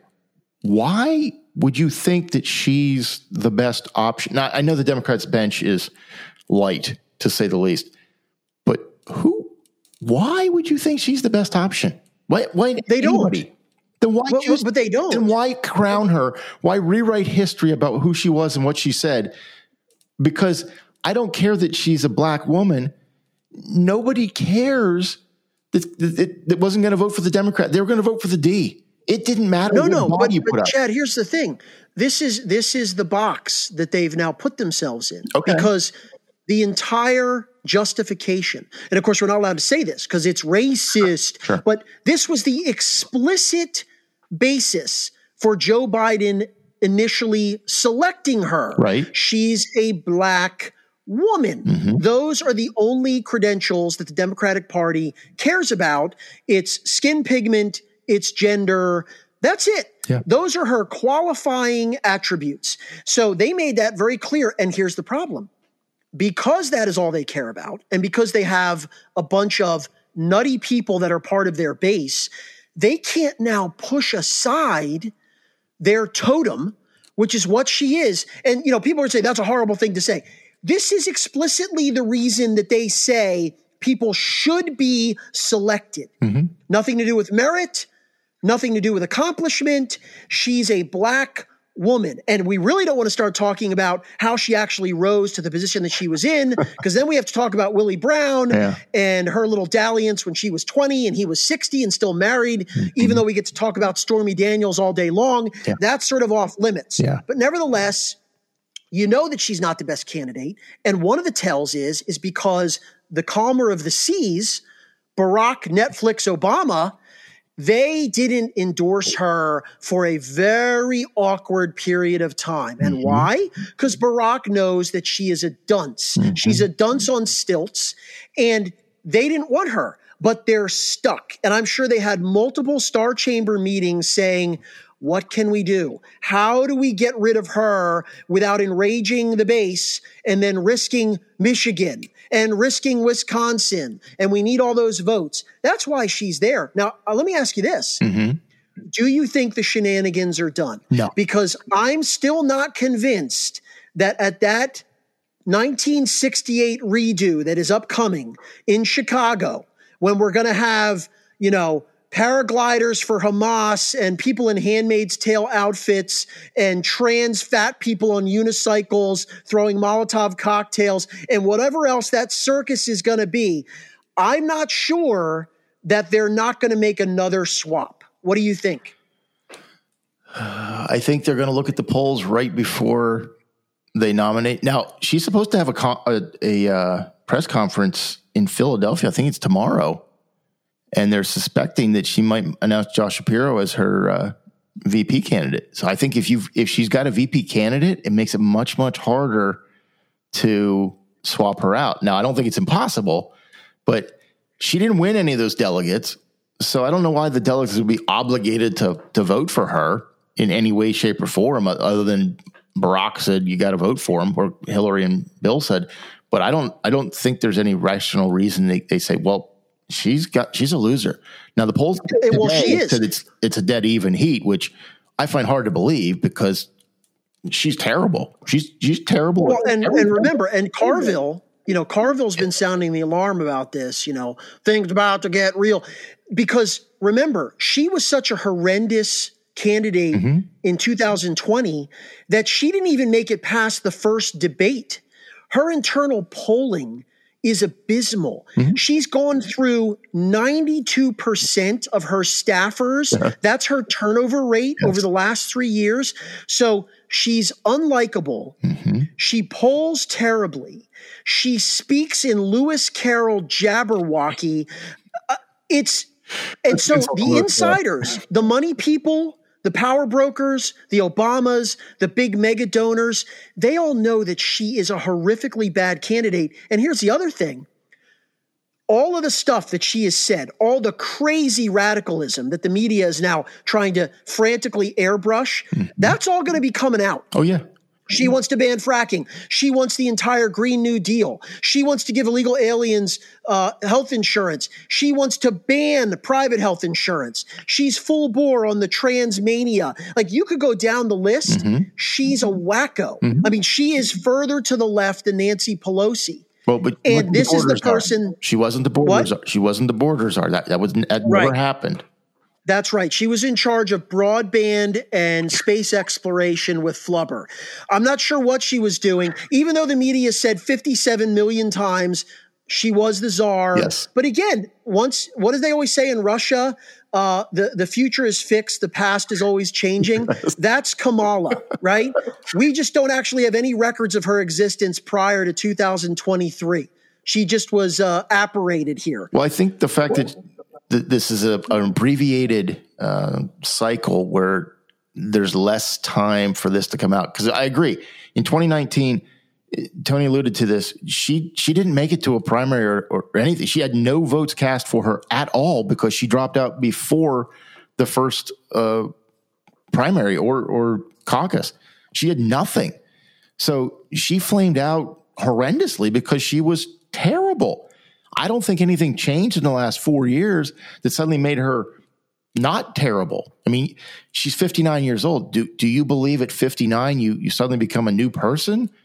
Why would you think that she's the best option? Now, I know the Democrats' bench is light, to say the least, but who? Why would you think she's the best option? Why? Why they anybody? don't. Then why well, choose, but they don't. Then why crown her? Why rewrite history about who she was and what she said? Because I don't care that she's a black woman. Nobody cares that, that, that wasn't going to vote for the Democrat. They were going to vote for the D. It didn't matter. No, no, but, but Chad, here's the thing. This is this is the box that they've now put themselves in. Okay. Because the entire justification, and of course we're not allowed to say this because it's racist, sure. but this was the explicit basis for Joe Biden initially selecting her. Right. She's a black woman. Mm-hmm. Those are the only credentials that the Democratic Party cares about. It's skin pigment, it's gender. That's it. Yeah. Those are her qualifying attributes. So they made that very clear. And here's the problem. Because that is all they care about, and because they have a bunch of nutty people that are part of their base, they can't now push aside their totem, which is what she is. And, you know, people would say that's a horrible thing to say. this is explicitly the reason that they say people should be selected. Mm-hmm. Nothing to do with merit, nothing to do with accomplishment. She's a black woman. And we really don't want to start talking about how she actually rose to the position that she was in, because then we have to talk about Willie Brown yeah. and her little dalliance when she was twenty and he was sixty and still married, mm-hmm. even though we get to talk about Stormy Daniels all day long. Yeah. That's sort of off limits. Yeah. But nevertheless, you know that she's not the best candidate. And one of the tells is, is because the calmer of the seas, Barack, Netflix, Obama, they didn't endorse her for a very awkward period of time. And mm-hmm. why? Because Barack knows that she is a dunce. Mm-hmm. She's a dunce on stilts, and they didn't want her, but they're stuck. And I'm sure they had multiple Star Chamber meetings saying, what can we do? How do we get rid of her without enraging the base and then risking Michigan and risking Wisconsin? And we need all those votes. That's why she's there. Now, uh, let me ask you this. Mm-hmm. Do you think the shenanigans are done? No. Because I'm still not convinced that at that nineteen sixty-eight redo that is upcoming in Chicago, when we're going to have, you know, paragliders for Hamas and people in Handmaid's Tale outfits and trans fat people on unicycles throwing Molotov cocktails and whatever else that circus is going to be, I'm not sure that they're not going to make another swap. What do you think? I think they're going to look at the polls right before they nominate. Now, she's supposed to have a, con- a, a uh, press conference in Philadelphia. I think it's tomorrow. And they're suspecting that she might announce Josh Shapiro as her uh, V P candidate. So I think if you if she's got a V P candidate, it makes it much, much harder to swap her out. Now, I don't think it's impossible, but she didn't win any of those delegates. So I don't know why the delegates would be obligated to to vote for her in any way, shape, or form, other than Barack said you got to vote for him, or Hillary and Bill said. But I don't I don't think there's any rational reason they, they say, well, She's got. She's a loser. Now the polls. Well, she is. Said it's it's a dead even heat, which I find hard to believe because she's terrible. She's she's terrible. Well, and, and remember, and Carville, you know, Carville's been sounding the alarm about this. You know, things about to get real, because remember, she was such a horrendous candidate mm-hmm. in two thousand twenty that she didn't even make it past the first debate. Her internal polling is abysmal. Mm-hmm. She's gone through ninety-two percent of her staffers. Yeah. That's her turnover rate yes. over the last three years. So she's unlikable. Mm-hmm. She polls terribly. She speaks in Lewis Carroll Jabberwocky. Uh, it's and so the insiders, the money people, the power brokers, the Obamas, the big mega donors, they all know that she is a horrifically bad candidate. And here's the other thing. All of the stuff that she has said, all the crazy radicalism that the media is now trying to frantically airbrush, mm-hmm. that's all going to be coming out. Oh, yeah. She wants to ban fracking. She wants the entire Green New Deal. She wants to give illegal aliens uh, health insurance. She wants to ban private health insurance. She's full bore on the trans mania. Like, you could go down the list. Mm-hmm. She's a wacko. Mm-hmm. I mean, she is further to the left than Nancy Pelosi. Well, but and this is the person. Are. She wasn't the borders. What? She wasn't the borders are. That that was that right. never happened. That's right. She was in charge of broadband and space exploration with Flubber. I'm not sure what she was doing, even though the media said fifty-seven million times she was the czar. Yes. But again, once, what do they always say in Russia? Uh, the, the future is fixed. The past is always changing. That's Kamala, right? We just don't actually have any records of her existence prior to two thousand twenty-three. She just was uh, apparated here. Well, I think the fact that this is a, an abbreviated uh, cycle where there's less time for this to come out. Because I agree. In twenty nineteen, Tony alluded to this. She she didn't make it to a primary or, or anything. She had no votes cast for her at all because she dropped out before the first uh, primary or or caucus. She had nothing. So she flamed out horrendously because she was terrible. I don't think anything changed in the last four years that suddenly made her not terrible. I mean, she's fifty-nine years old. Do do you believe at fifty-nine you you suddenly become a new person?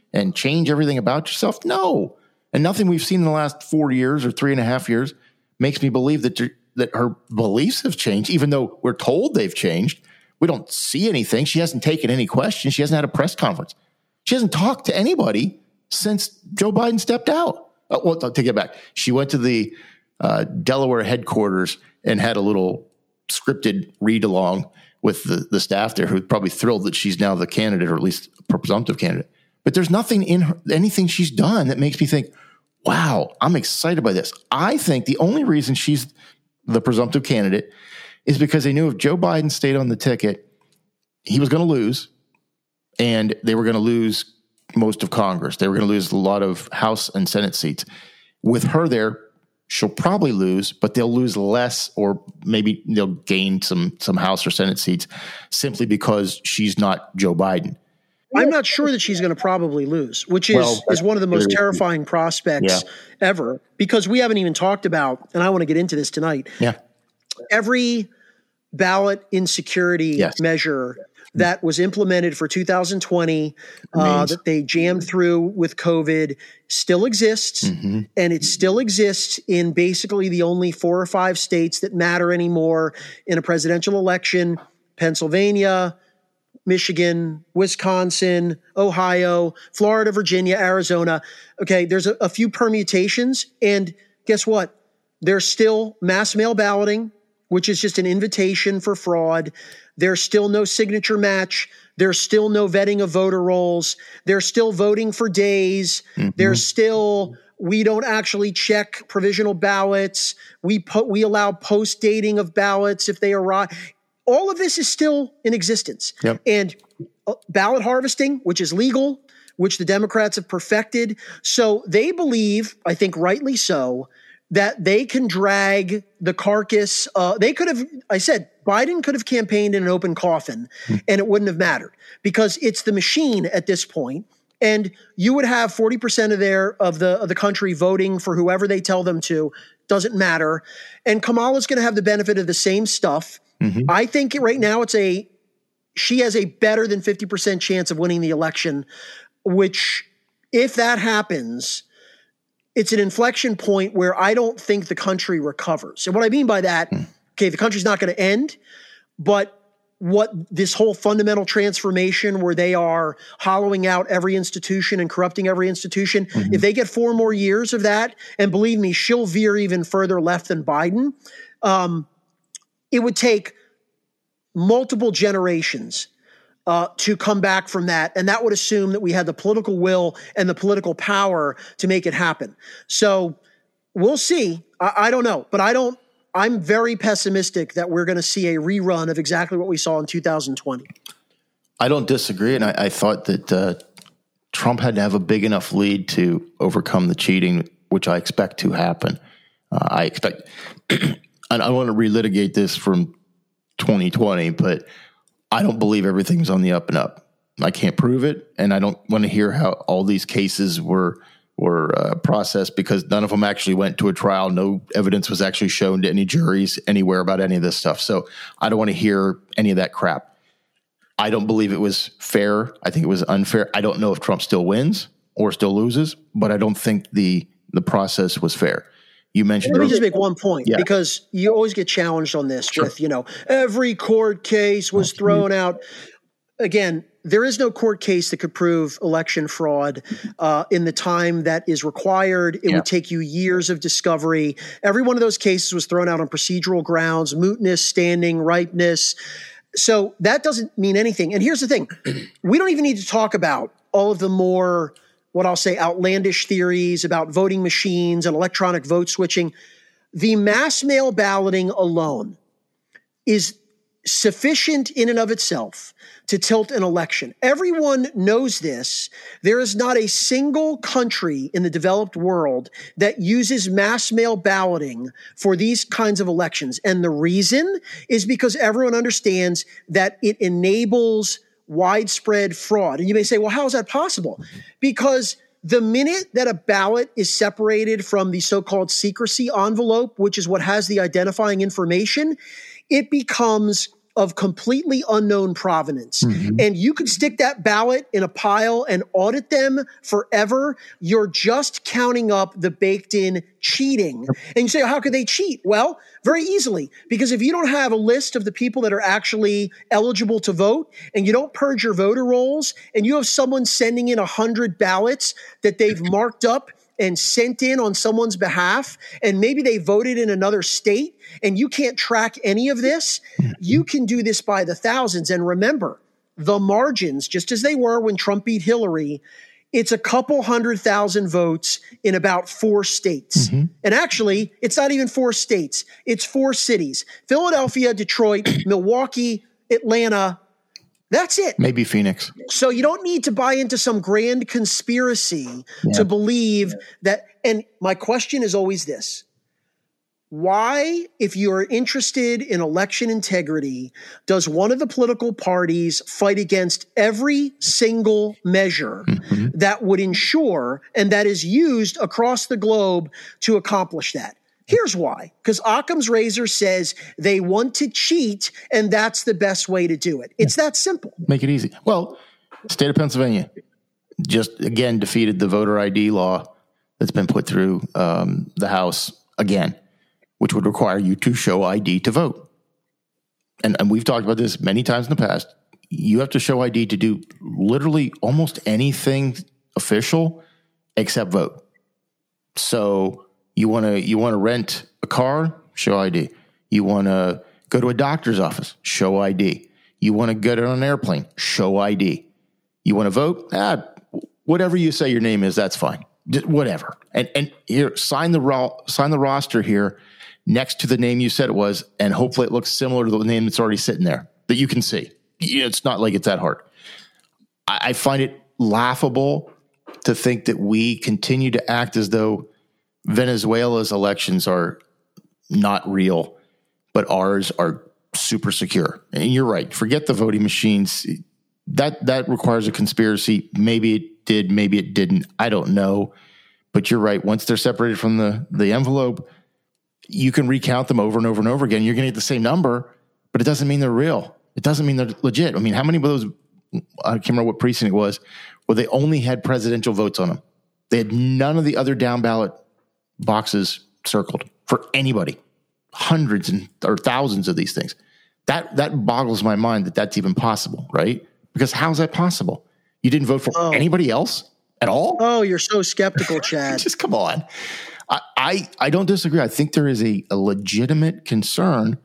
and change everything about yourself? No. And nothing we've seen in the last four years or three and a half years makes me believe that, that her beliefs have changed, even though we're told they've changed. We don't see anything. She hasn't taken any questions. She hasn't had a press conference. She hasn't talked to anybody since Joe Biden stepped out. Uh, well, I'll take it back. She went to the uh, Delaware headquarters and had a little scripted read along with the, the staff there, who's probably thrilled that she's now the candidate, or at least a presumptive candidate. But there's nothing in her, anything she's done that makes me think, wow, I'm excited by this. I think the only reason she's the presumptive candidate is because they knew if Joe Biden stayed on the ticket, he was going to lose, and they were going to lose most of Congress. They were going to lose a lot of House and Senate seats. With her there, she'll probably lose, but they'll lose less, or maybe they'll gain some some House or Senate seats simply because she's not Joe Biden. I'm not sure that she's going to probably lose, which is, well, is one of the most terrifying prospects yeah. ever, because we haven't even talked about, and I want to get into this tonight, yeah. every ballot insecurity yes. measure that was implemented for two thousand twenty uh, that they jammed through with COVID still exists, mm-hmm. and it still exists in basically the only four or five states that matter anymore in a presidential election: Pennsylvania, Michigan, Wisconsin, Ohio, Florida, Virginia, Arizona. Okay, there's a, a few permutations, and guess what? There's still mass mail balloting, which is just an invitation for fraud. There's still no signature match. There's still no vetting of voter rolls. There's still voting for days. Mm-hmm. There's still, we don't actually check provisional ballots. We put, we allow post dating of ballots if they arrive. All of this is still in existence. Yep. And uh, ballot harvesting, which is legal, which the Democrats have perfected. So they believe, I think rightly so, that they can drag the carcass. Uh, they could have, I said, Biden could have campaigned in an open coffin mm. and it wouldn't have mattered, because it's the machine at this point. And you would have forty percent of their, of the, of the country voting for whoever they tell them to. Doesn't matter. And Kamala's going to have the benefit of the same stuff. Mm-hmm. I think right now it's a, she has a better than fifty percent chance of winning the election, which, if that happens, it's an inflection point where I don't think the country recovers. And what I mean by that, mm. okay, the country's not going to end, but what this whole fundamental transformation where they are hollowing out every institution and corrupting every institution, mm-hmm. if they get four more years of that, and believe me, she'll veer even further left than Biden, um, it would take multiple generations Uh, to come back from that. And that would assume that we had the political will and the political power to make it happen. So we'll see. I, I don't know, but I don't, I'm very pessimistic that we're going to see a rerun of exactly what we saw in two thousand twenty. I don't disagree. And I, I thought that uh, Trump had to have a big enough lead to overcome the cheating, which I expect to happen. Uh, I expect, and I want to relitigate this from twenty twenty, but I don't believe everything's on the up and up. I can't prove it, and I don't want to hear how all these cases were were uh, processed, because none of them actually went to a trial. No evidence was actually shown to any juries anywhere about any of this stuff. So I don't want to hear any of that crap. I don't believe it was fair. I think it was unfair. I don't know if Trump still wins or still loses, but I don't think the the process was fair. You mentioned. Let me just make one point, yeah. because you always get challenged on this sure. with, you know, every court case was thrown out. Again, there is no court case that could prove election fraud uh, in the time that is required. It yeah. would take you years of discovery. Every one of those cases was thrown out on procedural grounds, mootness, standing, ripeness. So that doesn't mean anything. And here's the thing. We don't even need to talk about all of the more, what I'll say, outlandish theories about voting machines and electronic vote switching. The mass mail balloting alone is sufficient in and of itself to tilt an election. Everyone knows this. There is not a single country in the developed world that uses mass mail balloting for these kinds of elections. And the reason is because everyone understands that it enables widespread fraud. And you may say, well, how is that possible? Because the minute that a ballot is separated from the so-called secrecy envelope, which is what has the identifying information, it becomes of completely unknown provenance. Mm-hmm. And you could stick that ballot in a pile and audit them forever. You're just counting up the baked in cheating. And you say, how could they cheat? Well, very easily, because if you don't have a list of the people that are actually eligible to vote and you don't purge your voter rolls and you have someone sending in a hundred ballots that they've marked up and sent in on someone's behalf, and maybe they voted in another state and you can't track any of this, you can do this by the thousands. And remember, the margins, just as they were when Trump beat Hillary, it's a couple hundred thousand votes in about four states. Mm-hmm. And actually, it's not even four states. It's four cities: Philadelphia, Detroit, Milwaukee, Atlanta. That's it. Maybe Phoenix. So you don't need to buy into some grand conspiracy yeah. to believe yeah. that. And my question is always this. Why, if you're interested in election integrity, does one of the political parties fight against every single measure mm-hmm. that would ensure and that is used across the globe to accomplish that? Here's why. Because Occam's razor says they want to cheat, and that's the best way to do it. It's that simple. Make it easy. Well, state of Pennsylvania just, again, defeated the voter I D law that's been put through um, the House again, which would require you to show I D to vote. And, and we've talked about this many times in the past. You have to show I D to do literally almost anything official except vote. So you want to you want to rent a car, show I D. You want to go to a doctor's office, show I D. You want to get on an airplane, show I D. You want to vote? Ah, whatever you say your name is, that's fine. Just whatever. And and here, sign the ro- sign the roster here next to the name you said it was, and hopefully it looks similar to the name that's already sitting there that you can see. It's not like it's that hard. I, I find it laughable to think that we continue to act as though Venezuela's elections are not real, but ours are super secure. And you're right. Forget the voting machines. That that requires a conspiracy. Maybe it did, maybe it didn't. I don't know. But you're right. Once they're separated from the, the envelope, you can recount them over and over and over again. You're going to get the same number, but it doesn't mean they're real. It doesn't mean they're legit. I mean, how many of those, I can't remember what precinct it was, where they only had presidential votes on them. They had none of the other down ballot boxes circled for anybody. Hundreds and or thousands of these things. That that boggles my mind that that's even possible, right? Because how is that possible? You didn't vote for oh. anybody else at all? Oh, you're so skeptical, Chad. Just come on. I, I, I don't disagree. I think there is a, a legitimate concern.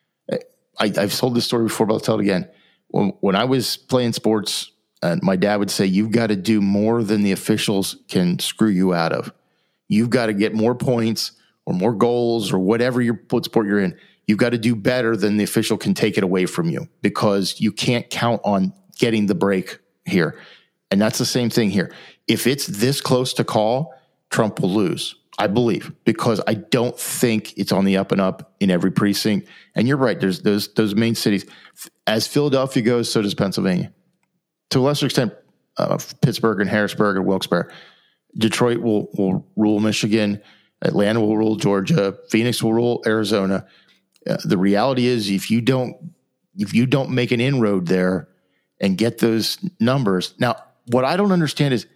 I, I've told this story before, but I'll tell it again. When, when I was playing sports, and my dad would say, you've got to do more than the officials can screw you out of. You've got to get more points or more goals or whatever your what sport you're in. You've got to do better than the official can take it away from you, because you can't count on getting the break here. And that's the same thing here. If it's this close to call, Trump will lose, I believe, because I don't think it's on the up and up in every precinct. And you're right. There's those, those main cities. As Philadelphia goes, so does Pennsylvania. To a lesser extent, uh, Pittsburgh and Harrisburg and Wilkes-Barre. Detroit will, will rule Michigan. Atlanta will rule Georgia. Phoenix will rule Arizona. Uh, the reality is, if you don't, if you don't make an inroad there and get those numbers. Now, what I don't understand is,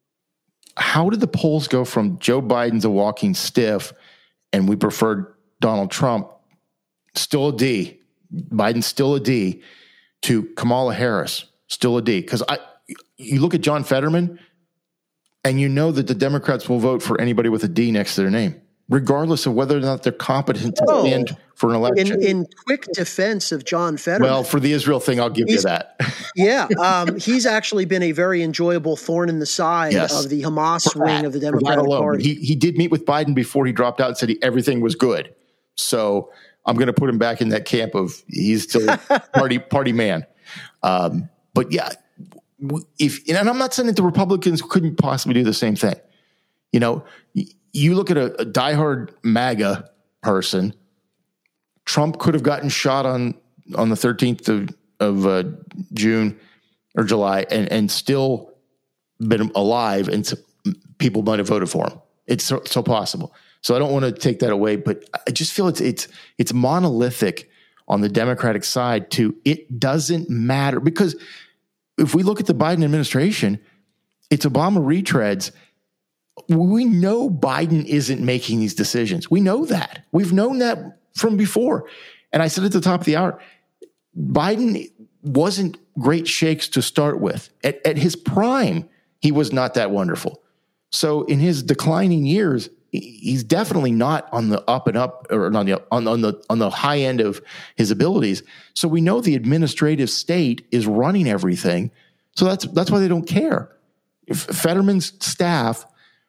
how did the polls go from Joe Biden's a walking stiff and we preferred Donald Trump, still a D, Biden still a D, to Kamala Harris, still a D? Because I, you look at John Fetterman, and you know that the Democrats will vote for anybody with a D next to their name, regardless of whether or not they're competent to oh, stand for an election. In, in quick defense of John Fetterman. Well, for the Israel thing, I'll give you that. yeah. Um, he's actually been a very enjoyable thorn in the side yes. of the Hamas for wing that, of the Democratic Party. He, he did meet with Biden before he dropped out and said he, everything was good. So I'm going to put him back in that camp of he's still a party, party man. Um, but yeah, if, and I'm not saying that the Republicans couldn't possibly do the same thing. You know, you look at a, a diehard MAGA person, Trump could have gotten shot on, on the thirteenth of, of uh, June or July and, and still been alive, and people might have voted for him. It's so, so possible. So I don't want to take that away, but I just feel it's, it's, it's monolithic on the Democratic side to it doesn't matter. Because if we look at the Biden administration, it's Obama retreads. We know Biden isn't making these decisions. We know that. We've known that from before. And I said at the top of the hour, Biden wasn't great shakes to start with. At, at his prime, he was not that wonderful. So in his declining years, he's definitely not on the up and up or on the on, on the on the high end of his abilities. So we know the administrative state is running everything. So that's that's why they don't care. If Fetterman's staff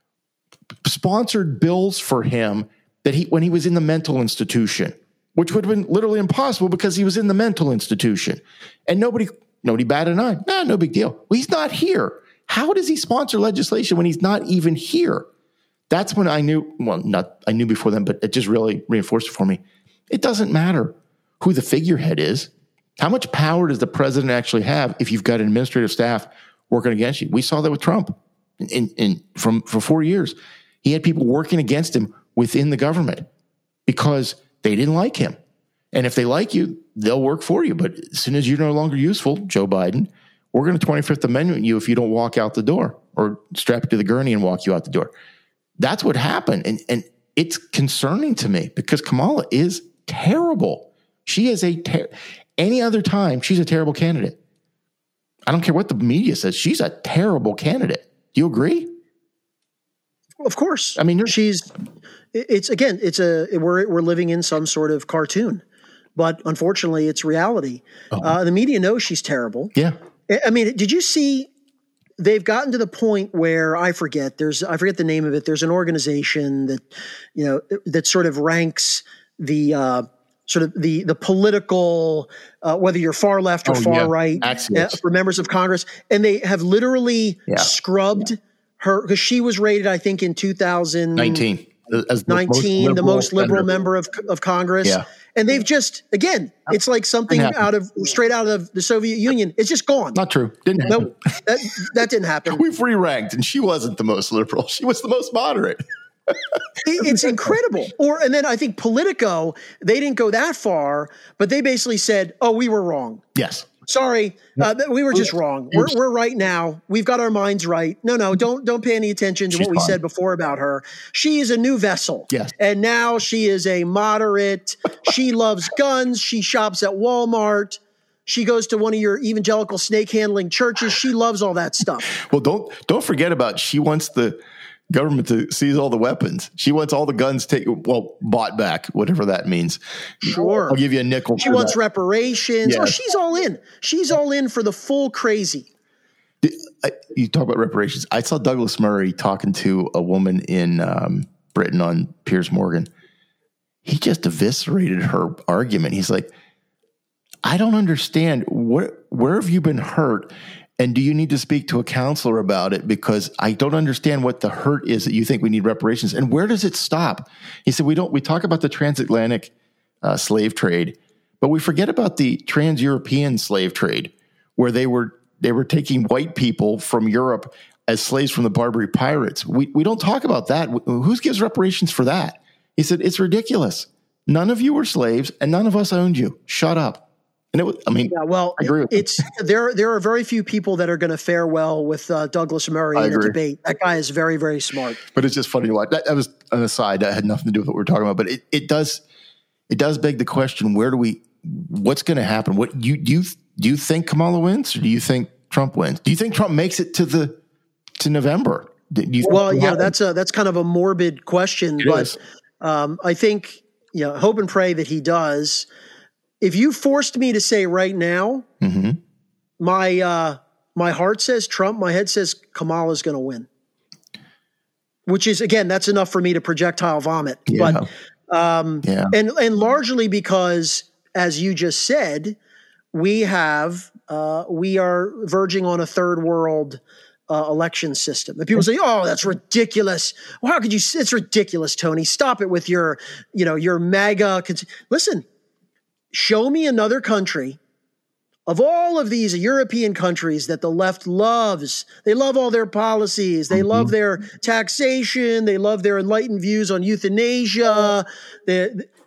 sponsored bills for him that he when he was in the mental institution, which would have been literally impossible because he was in the mental institution, and nobody nobody batted an eye. Nah, no big deal. Well, he's not here. How does he sponsor legislation when he's not even here? That's when I knew, well, not I knew before then, but it just really reinforced it for me. It doesn't matter who the figurehead is. How much power does the president actually have if you've got an administrative staff working against you? We saw that with Trump in, in, from for four years. He had people working against him within the government because they didn't like him. And if they like you, they'll work for you. But as soon as you're no longer useful, Joe Biden, we're going to twenty-fifth Amendment you if you don't walk out the door or strap you to the gurney and walk you out the door. That's what happened. And, and it's concerning to me because Kamala is terrible. She is a, ter- any other time, she's a terrible candidate. I don't care what the media says. She's a terrible candidate. Do you agree? Of course. I mean, she's, it's again, it's a, we're, we're living in some sort of cartoon, but unfortunately it's reality. Oh. Uh, the media knows she's terrible. Yeah. I mean, did you see, they've gotten to the point where I forget, there's, I forget the name of it. There's an organization that, you know, that sort of ranks the, uh, sort of the, the political, uh, whether you're far left or oh, far yeah. right uh, for members of Congress. And they have literally yeah. scrubbed yeah. her, because she was rated, I think, in two thousand nineteen, as the nineteen, most the most liberal member of, of Congress. Yeah. And they've just, again, it's like something out of straight out of the Soviet Union. It's just gone. Not true. Didn't happen. No, that, that didn't happen. We've re-ranked, and she wasn't the most liberal. She was the most moderate. It's incredible. Or, and then I think Politico, they didn't go that far, but they basically said, oh, we were wrong. Yes. Sorry, uh, we were just wrong. We're, we're right now. We've got our minds right. No, no, don't don't pay any attention to She's what we fine. said before about her. She is a new vessel. Yes. And now she is a moderate. She loves guns. She shops at Walmart. She goes to one of your evangelical snake handling churches. She loves all that stuff. Well, don't don't forget about she wants the government to seize all the weapons. She wants all the guns taken, well, bought back, whatever that means. Sure. I'll give you a nickel. She wants that. reparations. Yeah. Oh, she's all in. She's all in for the full crazy. I, you talk about reparations. I saw Douglas Murray talking to a woman in um, Britain on Piers Morgan. He just eviscerated her argument. He's like, I don't understand. Where, where have you been hurt? And do you need to speak to a counselor about it? Because I don't understand what the hurt is that you think we need reparations. And where does it stop? He said, we don't, we talk about the transatlantic uh, slave trade, but we forget about the trans-European slave trade where they were, they were taking white people from Europe as slaves from the Barbary pirates. We, we don't talk about that. Who gives reparations for that? He said, it's ridiculous. None of you were slaves and none of us owned you. Shut up. And it was, I mean, yeah, well, I agree with it's you. there. There are very few people that are going to fare well with uh, Douglas Murray I in agree. a debate. That guy is very, very smart. But it's just funny to watch. That, that was an aside. That had nothing to do with what we we're talking about. But it, it does, it does beg the question: where do we? What's going to happen? What you do? You do you think Kamala wins, or do you think Trump wins? Do you think Trump makes it to the to November? Do you well, yeah, that's a that's kind of a morbid question, it but um, I think you know, hope and pray that he does. If you forced me to say right now, mm-hmm. my uh, my heart says Trump, my head says Kamala's going to win. Which is, again, that's enough for me to projectile vomit. Yeah. But um, yeah. and and largely because, as you just said, we have uh, we are verging on a third world uh, election system. And people say, "Oh, that's ridiculous. Well, how could you? It's ridiculous, Tony. Stop it with your, you know, your MAGA." Cons-. Listen. Show me another country of all of these European countries that the left loves. They love all their policies. They mm-hmm. love their taxation. They love their enlightened views on euthanasia. They,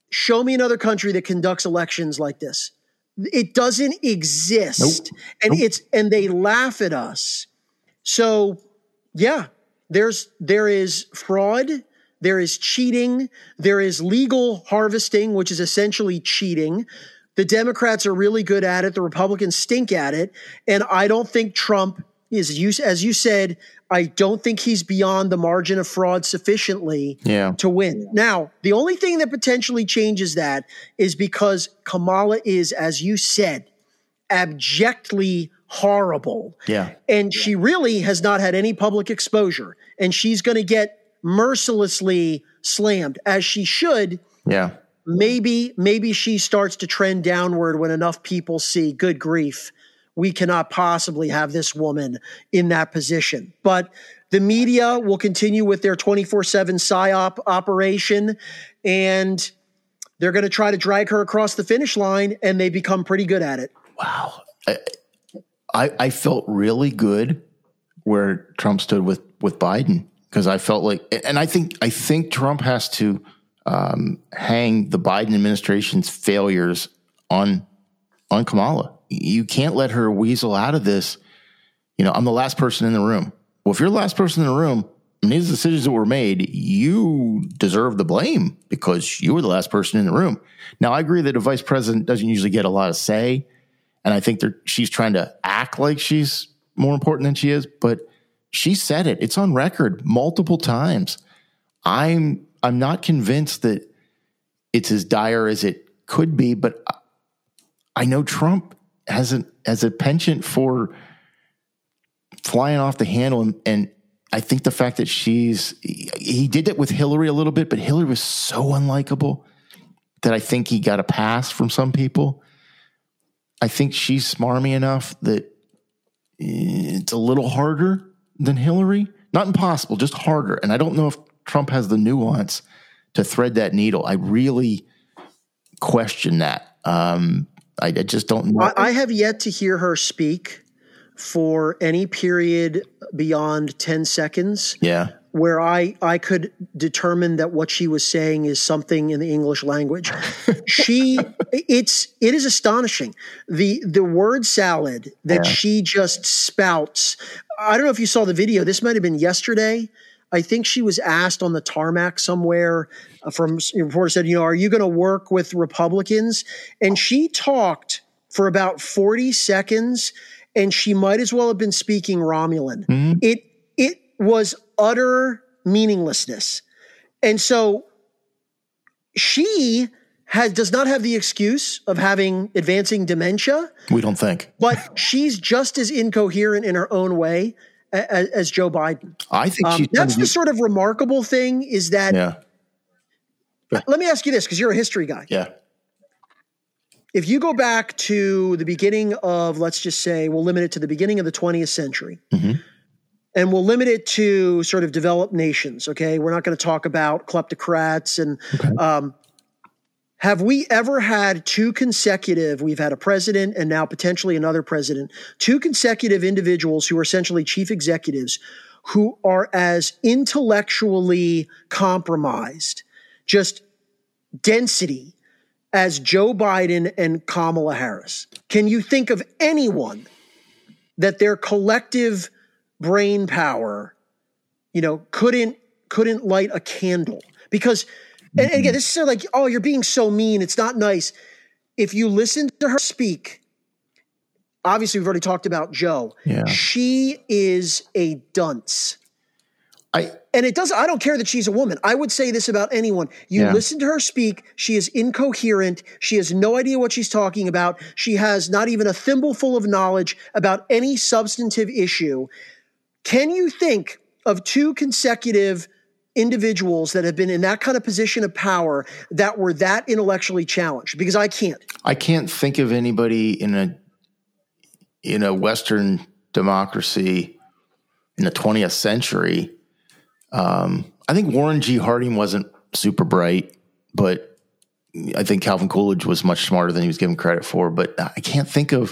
show me another country that conducts elections like this. It doesn't exist. Nope. And nope. it's, and they laugh at us. So yeah, there's, there is fraud. There is cheating. There is legal harvesting, which is essentially cheating. The Democrats are really good at it. The Republicans stink at it. And I don't think Trump is, as you said, I don't think he's beyond the margin of fraud sufficiently yeah. to win. Now, the only thing that potentially changes that is because Kamala is, as you said, abjectly horrible. Yeah. And she really has not had any public exposure. And she's going to get mercilessly slammed, as she should. Yeah. Maybe, maybe she starts to trend downward when enough people see, good grief, we cannot possibly have this woman in that position. But the media will continue with their twenty-four seven psyop operation, and they're going to try to drag her across the finish line, and they become pretty good at it. Wow. I, I, I felt really good where Trump stood with, with Biden, because I felt like, and I think, I think Trump has to um, hang the Biden administration's failures on, on Kamala. You can't let her weasel out of this. You know, I'm the last person in the room. Well, if you're the last person in the room, and these decisions that were made, you deserve the blame because you were the last person in the room. Now, I agree that a vice president doesn't usually get a lot of say, and I think she's trying to act like she's more important than she is, but she said it. It's on record multiple times. I'm I'm not convinced that it's as dire as it could be, but I know Trump has a, has a penchant for flying off the handle, and, and I think the fact that she's, he did it with Hillary a little bit, but Hillary was so unlikable that I think he got a pass from some people. I think she's smarmy enough that it's a little harder than Hillary. Not impossible, just harder. And I don't know if Trump has the nuance to thread that needle. I really question that. Um, I, I just don't know. I, I have yet to hear her speak for any period beyond ten seconds. Yeah. Where I, I could determine that what she was saying is something in the English language. She, it's, it is astonishing. The, the word salad that yeah. she just spouts. I don't know if you saw the video. This might've been yesterday. I think she was asked on the tarmac somewhere uh, from a reporter said, you know, are you going to work with Republicans? And she talked for about forty seconds, and she might as well have been speaking Romulan. Mm-hmm. It, it was utter meaninglessness. And so she has, does not have the excuse of having advancing dementia. We don't think. But she's just as incoherent in her own way as, as Joe Biden. I think um, she's that's the be- sort of remarkable thing is that. Yeah. Yeah. Let me ask you this, because you're a history guy. Yeah. If you go back to the beginning of, let's just say, we'll limit it to the beginning of the twentieth century. Mm-hmm. And we'll limit it to sort of developed nations, okay? We're not going to talk about kleptocrats. And okay. um, have we ever had two consecutive, we've had a president and now potentially another president, two consecutive individuals who are essentially chief executives who are as intellectually compromised, just density, as Joe Biden and Kamala Harris? Can you think of anyone that their collective brain power, you know, couldn't couldn't light a candle? Because, mm-hmm. and again, this is sort of like, oh, you're being so mean. It's not nice. If you listen to her speak, obviously we've already talked about Joe. Yeah. She is a dunce. I and it doesn't. I don't care that she's a woman. I would say this about anyone. You yeah. listen to her speak. She is incoherent. She has no idea what she's talking about. She has not even a thimbleful of knowledge about any substantive issue. Can you think of two consecutive individuals that have been in that kind of position of power that were that intellectually challenged? Because I can't. I can't think of anybody in a in a Western democracy in the twentieth century. Um, I think Warren G. Harding wasn't super bright, but I think Calvin Coolidge was much smarter than he was given credit for. But I can't think of.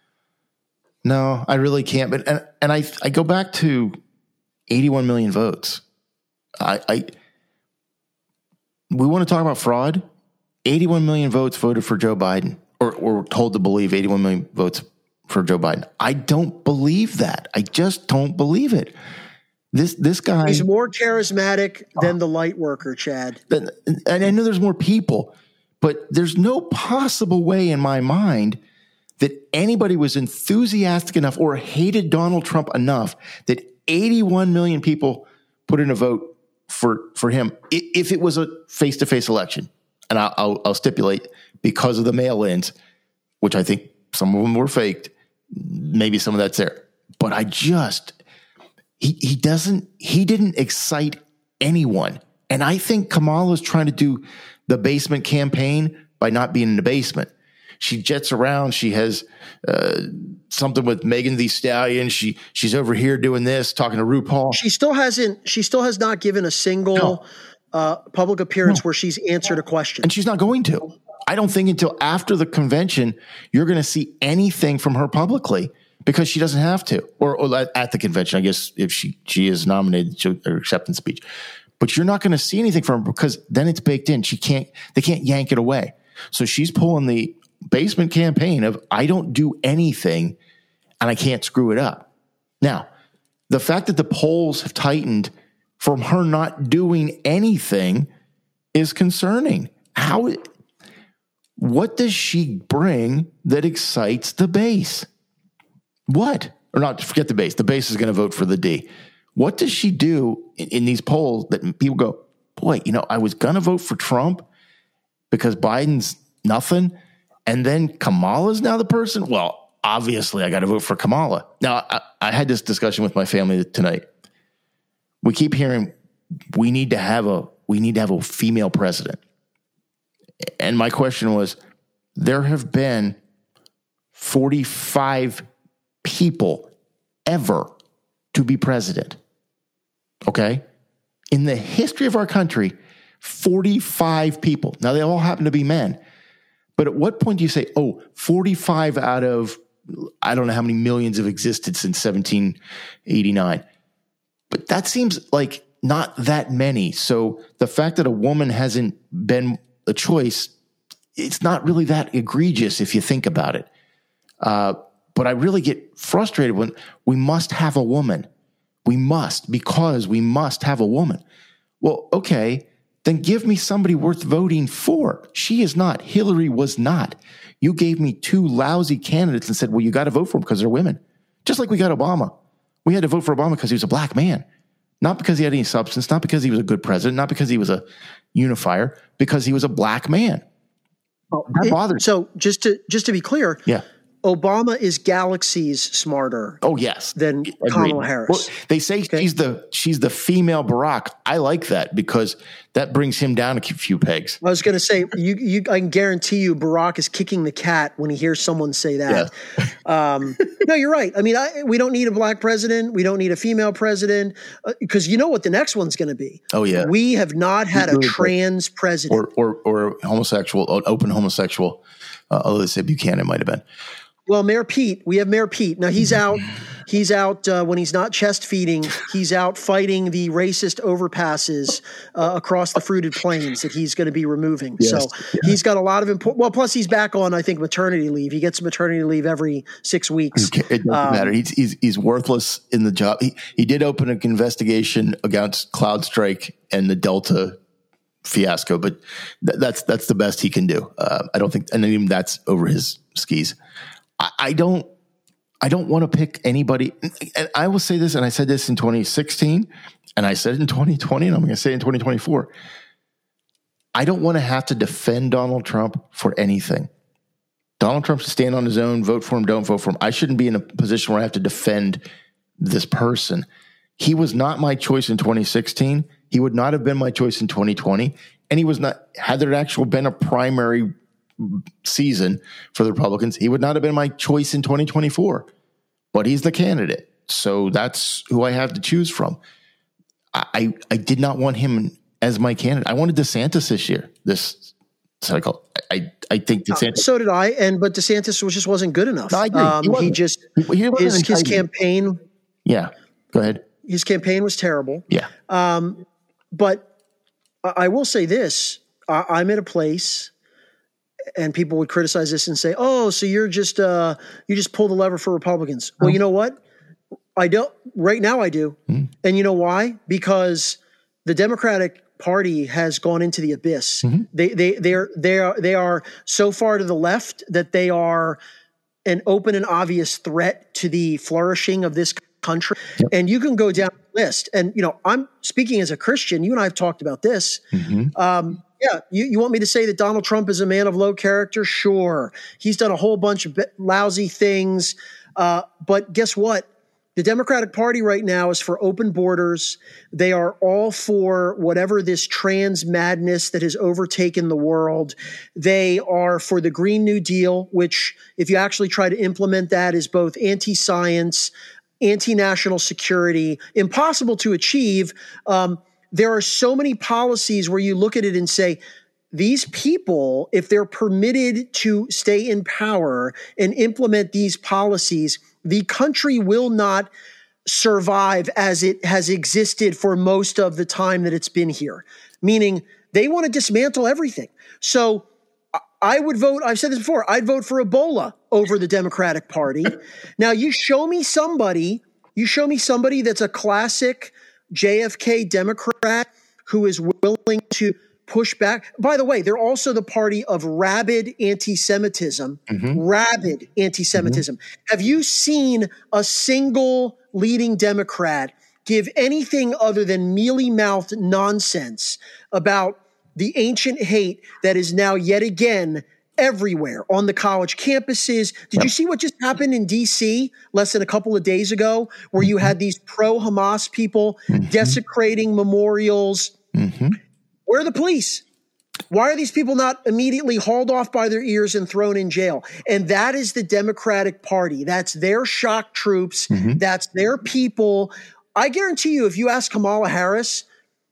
No, I really can't. But and and I I go back to eighty-one million votes. I, I we want to talk about fraud. eighty-one million votes voted for Joe Biden, or, or told to believe eighty-one million votes for Joe Biden. I don't believe that. I just don't believe it. This this guy, he's more charismatic than the light worker, Chad. And I know there's more people, but there's no possible way in my mind that anybody was enthusiastic enough or hated Donald Trump enough that eighty-one million people put in a vote for for him. If it was a face-to-face election, and I'll, I'll, I'll stipulate because of the mail-ins, which I think some of them were faked, maybe some of that's there. But I just... He he doesn't he didn't excite anyone. And I think Kamala's trying to do the basement campaign by not being in the basement. She jets around. She has uh, something with Megan Thee Stallion. She she's over here doing this, talking to RuPaul. She still hasn't she still has not given a single no. uh, public appearance no. where she's answered a question. And she's not going to. I don't think until after the convention you're going to see anything from her publicly. Because she doesn't have to, or, or at the convention, I guess if she, she is nominated to her acceptance speech, but you're not going to see anything from her because then it's baked in. She can't, they can't yank it away. So she's pulling the basement campaign of I don't do anything and I can't screw it up. Now, the fact that the polls have tightened from her not doing anything is concerning. How, what does she bring that excites the base? What? Or not, forget the base. The base is going to vote for the D. What does she do in, in these polls that people go, boy, you know, I was going to vote for Trump because Biden's nothing. And then Kamala's now the person? Well, obviously I got to vote for Kamala. Now, I, I had this discussion with my family tonight. We keep hearing we need to have a, we need to have a female president. And my question was, there have been forty-five people ever to be president. Okay? In the history of our country, forty-five people. Now, they all happen to be men. But at what point do you say, oh, forty-five out of, I don't know how many millions have existed since seventeen eighty-nine. But that seems like not that many. So the fact that a woman hasn't been a choice, it's not really that egregious if you think about it. Uh, But I really get frustrated when we must have a woman. We must, because we must have a woman. Well, okay, then give me somebody worth voting for. She is not. Hillary was not. You gave me two lousy candidates and said, well, you got to vote for them because they're women. Just like we got Obama. We had to vote for Obama because he was a black man. Not because he had any substance, not because he was a good president, not because he was a unifier, because he was a black man. Well, that bothers me. So just to just to be clear, yeah. Obama is galaxies smarter. Oh yes, than Agreed. Kamala Harris. Well, they say okay. she's the she's the female Barack. I like that because that brings him down a few pegs. I was going to say you, you. I can guarantee you, Barack is kicking the cat when he hears someone say that. Yes. um, no, you're right. I mean, I, we don't need a black president. We don't need a female president because uh, you know what the next one's going to be. Oh yeah, we have not had a trans president or or, or homosexual, open homosexual. Uh, although they said Buchanan might have been. Well, Mayor Pete, we have Mayor Pete. Now he's out. He's out uh, when he's not chest feeding. He's out fighting the racist overpasses uh, across the fruited plains that he's going to be removing. Yes, so yeah. he's got a lot of important. Well, plus he's back on, I think, maternity leave. He gets maternity leave every six weeks. It doesn't um, matter. He's, he's he's worthless in the job. He he did open an investigation against CloudStrike and the Delta fiasco, but th- that's that's the best he can do. Uh, I don't think, and even that's over his skis. I, I don't, I don't want to pick anybody. And I will say this, and I said this in twenty sixteen, and I said it in twenty twenty, and I'm going to say it in twenty twenty-four. I don't want to have to defend Donald Trump for anything. Donald Trump should stand on his own, vote for him, don't vote for him. I shouldn't be in a position where I have to defend this person. He was not my choice in twenty sixteen. He would not have been my choice in twenty twenty. And he was not, had there actually been a primary season for the Republicans, he would not have been my choice in twenty twenty-four. But he's the candidate. So that's who I have to choose from. I, I did not want him as my candidate. I wanted DeSantis this year, this cycle. I, I think DeSantis. Uh, so did I. And, but DeSantis was just wasn't good enough. No, I agree. Um, he, he just, he his, his campaign. Yeah. Go ahead. His campaign was terrible. Yeah. Um, but I will say this, I, I'm at a place and people would criticize this and say, "Oh, so you're just uh, you just pull the lever for Republicans." Well, you know what? I don't. Right now, I do, mm. and you know why? Because the Democratic Party has gone into the abyss. Mm-hmm. They they they are they are they are so far to the left that they are an open and obvious threat to the flourishing of this country. Yep. And you can go down the list. And you know, I'm speaking as a Christian. You and I have talked about this. Mm-hmm. Um, yeah, you, you want me to say that Donald Trump is a man of low character? Sure, he's done a whole bunch of lousy things. Uh, but guess what? The Democratic Party right now is for open borders. They are all for whatever this trans madness that has overtaken the world. They are for the Green New Deal, which, if you actually try to implement that, is both anti-science, anti-national security, impossible to achieve. Um, there are so many policies where you look at it and say, these people, if they're permitted to stay in power and implement these policies, the country will not survive as it has existed for most of the time that it's been here, meaning they want to dismantle everything. So I would vote, I've said this before, I'd vote for Ebola over the Democratic Party. Now you show me somebody, you show me somebody that's a classic J F K Democrat who is willing to push back. By the way, they're also the party of rabid anti-Semitism, mm-hmm. rabid anti-Semitism. Mm-hmm. Have you seen a single leading Democrat give anything other than mealy-mouthed nonsense about the ancient hate that is now yet again everywhere on the college campuses? Did yep. you see what just happened in D C less than a couple of days ago, where mm-hmm. you had these pro-Hamas people mm-hmm. desecrating memorials? Mm-hmm. Where are the police? Why are these people not immediately hauled off by their ears and thrown in jail? And that is the Democratic Party. That's their shock troops. Mm-hmm. That's their people. I guarantee you, if you ask Kamala Harris,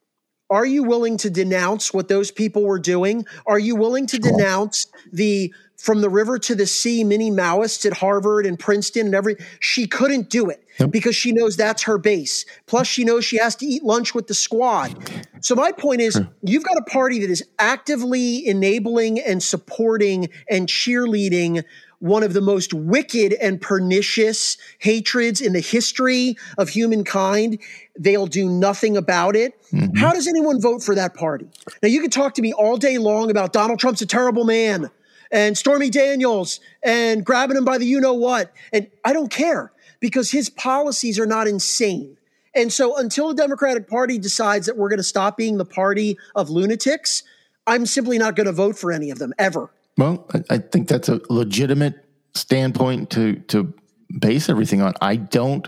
are you willing to denounce what those people were doing? Are you willing to sure. denounce the from the river to the sea mini Maoists at Harvard and Princeton and every? She couldn't do it yep. because she knows that's her base. Plus, she knows she has to eat lunch with the squad. So my point is, sure. you've got a party that is actively enabling and supporting and cheerleading one of the most wicked and pernicious hatreds in the history of humankind. They'll do nothing about it. Mm-hmm. How does anyone vote for that party? Now, you can talk to me all day long about Donald Trump's a terrible man and Stormy Daniels and grabbing him by the you-know-what. And I don't care, because his policies are not insane. And so until the Democratic Party decides that we're going to stop being the party of lunatics, I'm simply not going to vote for any of them, ever. Well, I, I think that's a legitimate standpoint to to base everything on. I don't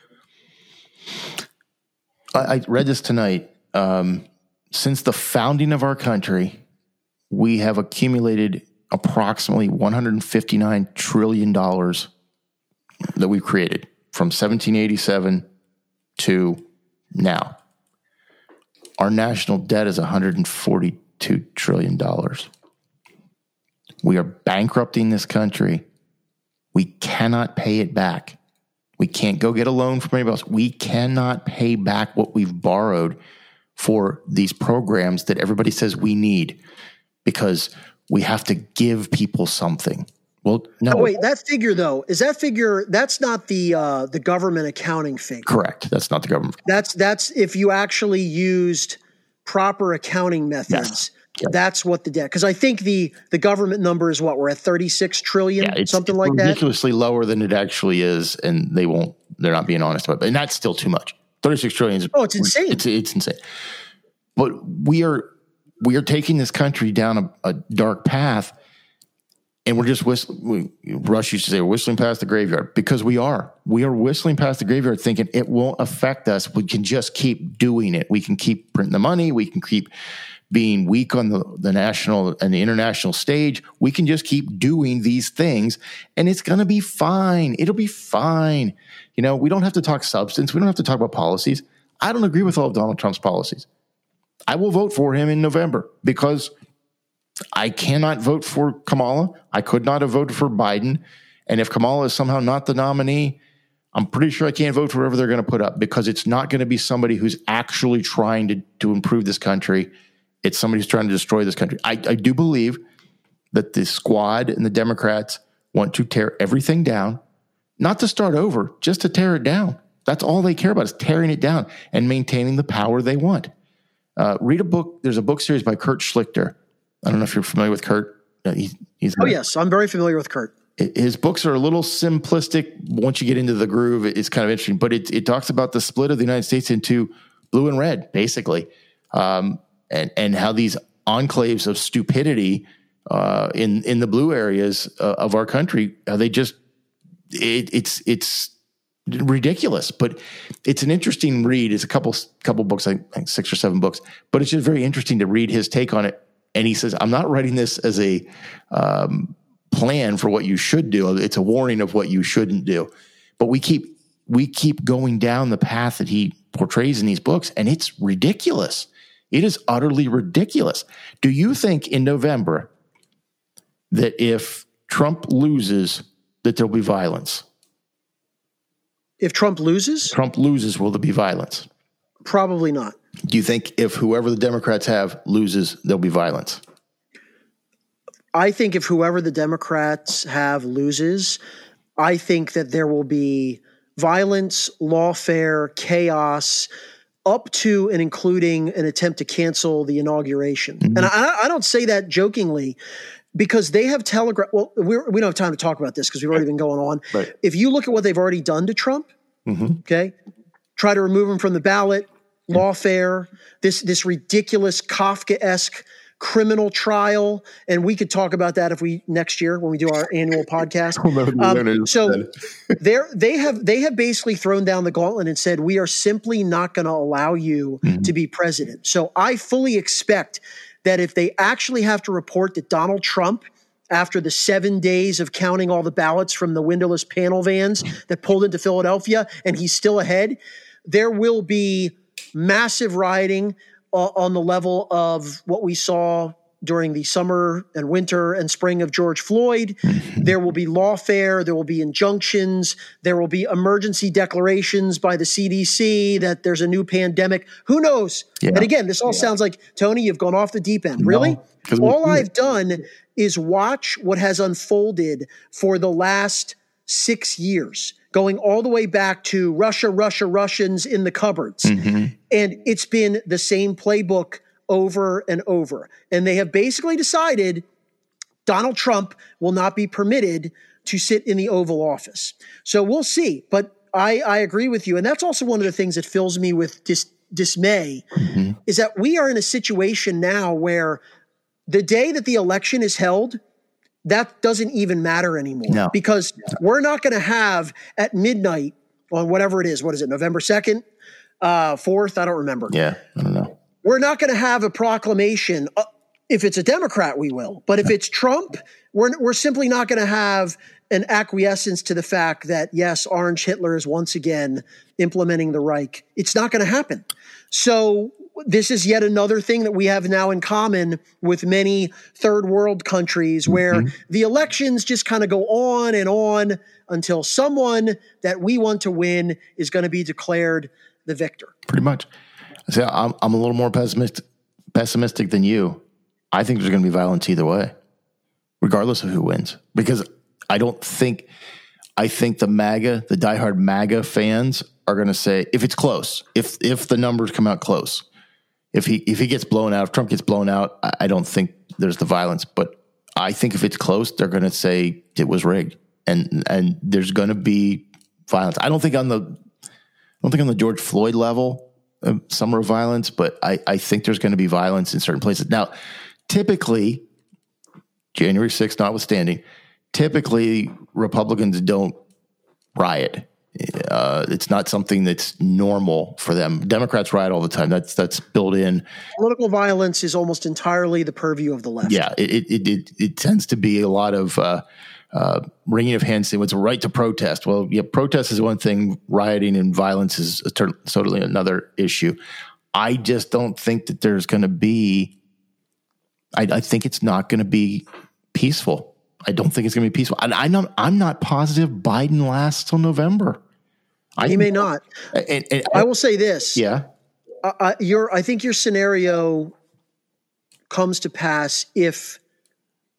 I, I read this tonight. Um, since the founding of our country, we have accumulated approximately one hundred fifty-nine trillion dollars that we've created from seventeen eighty-seven to now. Our national debt is one hundred forty-two trillion dollars. We are bankrupting this country. We cannot pay it back. We can't go get a loan from anybody else. We cannot pay back what we've borrowed for these programs that everybody says we need, because we have to give people something. Well, no. Oh, wait, that figure though, is that figure, that's not the uh, the government accounting figure. Correct. That's not the government. That's that's if you actually used proper accounting methods. Yes. Yep. That's what the debt, because I think the the government number is what, we're at thirty-six trillion, yeah, it's, something it's like that. Ridiculously lower than it actually is, and they won't. They're not being honest about it, and that's still too much. thirty-six trillion is oh, it's insane. It's it's insane. But we are we are taking this country down a, a dark path, and we're just whistling. Rush used to say, we're whistling past the graveyard, because we are. We are whistling past the graveyard, thinking it won't affect us. We can just keep doing it. We can keep printing the money. We can keep being weak on the, the national and the international stage. We can just keep doing these things, and it's going to be fine. It'll be fine. You know, we don't have to talk substance. We don't have to talk about policies. I don't agree with all of Donald Trump's policies. I will vote for him in November, because I cannot vote for Kamala. I could not have voted for Biden. And if Kamala is somehow not the nominee, I'm pretty sure I can't vote for whoever they're going to put up, because it's not going to be somebody who's actually trying to, to improve this country. It's somebody who's trying to destroy this country. I, I do believe that the squad and the Democrats want to tear everything down, not to start over, just to tear it down. That's all they care about is tearing it down and maintaining the power they want. Uh, read a book. There's a book series by Kurt Schlichter. I don't know if you're familiar with Kurt. Uh, he, he's oh, yes. I'm very familiar with Kurt. His books are a little simplistic. Once you get into the groove, it's kind of interesting. But it, it talks about the split of the United States into blue and red, basically, um, and, and how these enclaves of stupidity uh, in, in the blue areas uh, of our country, how they just it, – it's it's ridiculous. But it's an interesting read. It's a couple couple books, I think six or seven books. But it's just very interesting to read his take on it. And he says, I'm not writing this as a um, – plan for what you should do. It's a warning of what you shouldn't do. But we keep we keep going down the path that he portrays in these books, and it's ridiculous. It is utterly ridiculous. Do you think in November that if Trump loses, that there'll be violence? If Trump loses? Trump loses, will there be violence? Probably not. Do you think if whoever the Democrats have loses, there'll be violence? I think if whoever the Democrats have loses, I think that there will be violence, lawfare, chaos, up to and including an attempt to cancel the inauguration. Mm-hmm. And I, I don't say that jokingly because they have telegraphed – well, we're, we don't have time to talk about this because we've already been going on. Right. If you look at what they've already done to Trump, mm-hmm. okay, try to remove him from the ballot, lawfare, this this ridiculous Kafkaesque – criminal trial, and we could talk about that if we next year when we do our annual podcast. Um, so they they have they have basically thrown down the gauntlet and said we are simply not going to allow you mm-hmm. to be president. So I fully expect that if they actually have to report that Donald Trump, after the seven days of counting all the ballots from the windowless panel vans that pulled into Philadelphia, and he's still ahead, there will be massive rioting Uh, on the level of what we saw during the summer and winter and spring of George Floyd. There will be lawfare. There will be injunctions. There will be emergency declarations by the C D C that there's a new pandemic. Who knows? Yeah. And again, this all yeah. sounds like, Tony, you've gone off the deep end. Really? No, all we, I've done is watch what has unfolded for the last six years. Going all the way back to Russia, Russia, Russians in the cupboards. Mm-hmm. And it's been the same playbook over and over. And they have basically decided Donald Trump will not be permitted to sit in the Oval Office. So we'll see. But I, I agree with you. And that's also one of the things that fills me with dis- dismay mm-hmm. is that we are in a situation now where the day that the election is held, that doesn't even matter anymore no. because we're not going to have at midnight on whatever it is. What is it? November second, uh, fourth? I don't remember. Yeah. I don't know. We're not going to have a proclamation. Uh, if it's a Democrat, we will. But if it's Trump, we're, we're simply not going to have an acquiescence to the fact that, yes, Orange Hitler is once again implementing the Reich. It's not going to happen. So this is yet another thing that we have now in common with many third world countries where mm-hmm. the elections just kind of go on and on until someone that we want to win is going to be declared the victor. Pretty much. See, I'm, I'm a little more pessimistic, pessimistic than you. I think there's going to be violence either way, regardless of who wins, because I don't think, I think the MAGA, the diehard MAGA fans are going to say, if it's close, if, if the numbers come out close, If he if he gets blown out, if Trump gets blown out, I don't think there's the violence. But I think if it's close, they're going to say it was rigged, and and there's going to be violence. I don't think on the I don't think on the George Floyd level, uh, summer of violence, but I, I think there's going to be violence in certain places. Now, typically, January sixth notwithstanding, typically Republicans don't riot. Uh, it's not something that's normal for them. Democrats riot all the time. That's that's built in. Political violence is almost entirely the purview of the left. Yeah, it it it, it tends to be a lot of uh, uh, wringing of hands. Saying it's a right to protest. Well, yeah, protest is one thing. Rioting and violence is a ter- totally another issue. I just don't think that there's going to be. I, I think it's not going to be peaceful. I don't think it's going to be peaceful. And I'm not, I'm not positive Biden lasts till November. I, he may not. And, and, I will say this. Yeah. Uh, your, I think your scenario comes to pass if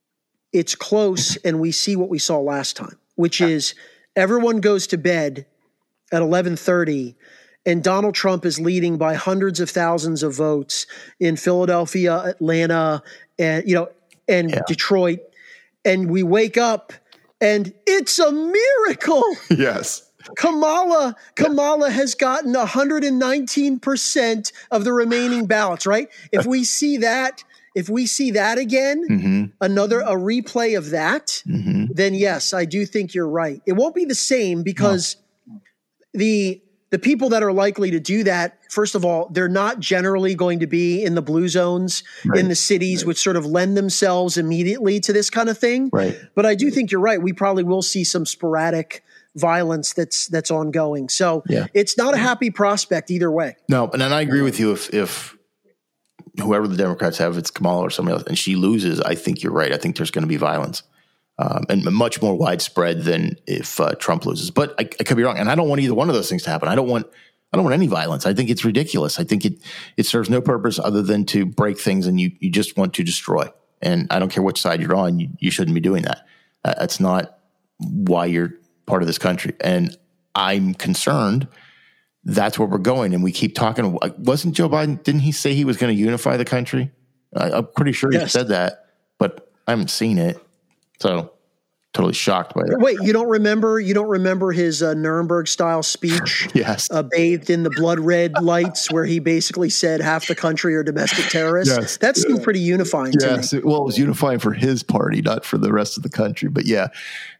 it's close and we see what we saw last time, which is everyone goes to bed at eleven thirty and Donald Trump is leading by hundreds of thousands of votes in Philadelphia, Atlanta, and, you know, and yeah. Detroit. And we wake up and it's a miracle. Yes. Kamala, Kamala has gotten one hundred nineteen percent of the remaining ballots, right? If we see that, if we see that again, mm-hmm. another, a replay of that, mm-hmm. then yes, I do think you're right. It won't be the same because no. the, the people that are likely to do that, first of all, they're not generally going to be in the blue zones right. in the cities, right. which sort of lend themselves immediately to this kind of thing. Right. But I do think you're right. We probably will see some sporadic violence that's that's ongoing. So yeah. it's not a happy prospect either way. No, and then I agree with you. If if whoever the Democrats have, it's Kamala or somebody else, and she loses, I think you're right. I think there's going to be violence. Um, and much more widespread than if uh, Trump loses. But I, I could be wrong, and I don't want either one of those things to happen. I don't want, I don't want any violence. I think it's ridiculous. I think it it serves no purpose other than to break things, and you you just want to destroy. And I don't care which side you're on, you, you shouldn't be doing that. Uh, that's not why you're part of this country. And I'm concerned that's where we're going. And we keep talking. Wasn't Joe Biden? Didn't he say he was going to unify the country? I, I'm pretty sure yes. he said that, but I haven't seen it. So totally shocked by that. Wait, you don't remember? You don't remember his uh, Nuremberg-style speech? Yes, uh, bathed in the blood red lights, where he basically said half the country are domestic terrorists. Yes. That seemed pretty unifying. Yes, to me. Well, it was unifying for his party, not for the rest of the country. But yeah,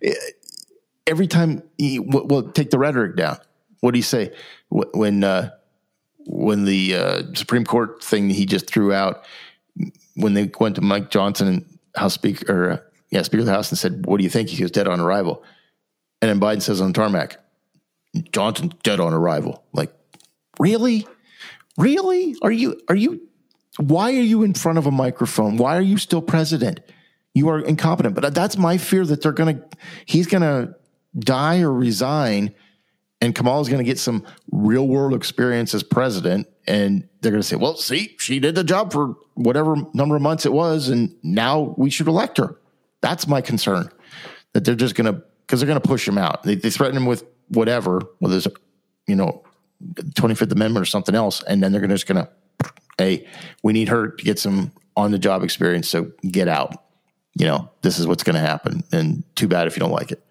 every time he, well, take the rhetoric down. What do you say when uh, when the uh, Supreme Court thing he just threw out when they went to Mike Johnson and House Speaker or. Uh, Yeah, Speaker of the House and said, what do you think? He goes, dead on arrival. And then Biden says on tarmac, Johnson's dead on arrival. Like, really? Really? Are you, are you, why are you in front of a microphone? Why are you still president? You are incompetent. But that's my fear that they're going to, he's going to die or resign and Kamala's going to get some real world experience as president. And they're going to say, well, see, she did the job for whatever number of months it was. And now we should elect her. That's my concern, that they're just going to, because they're going to push him out. They, they threaten him with whatever, whether it's, you know, twenty-fifth Amendment or something else. And then they're gonna, just going to, hey, we need her to get some on the job experience. So get out. You know, this is what's going to happen. And too bad if you don't like it.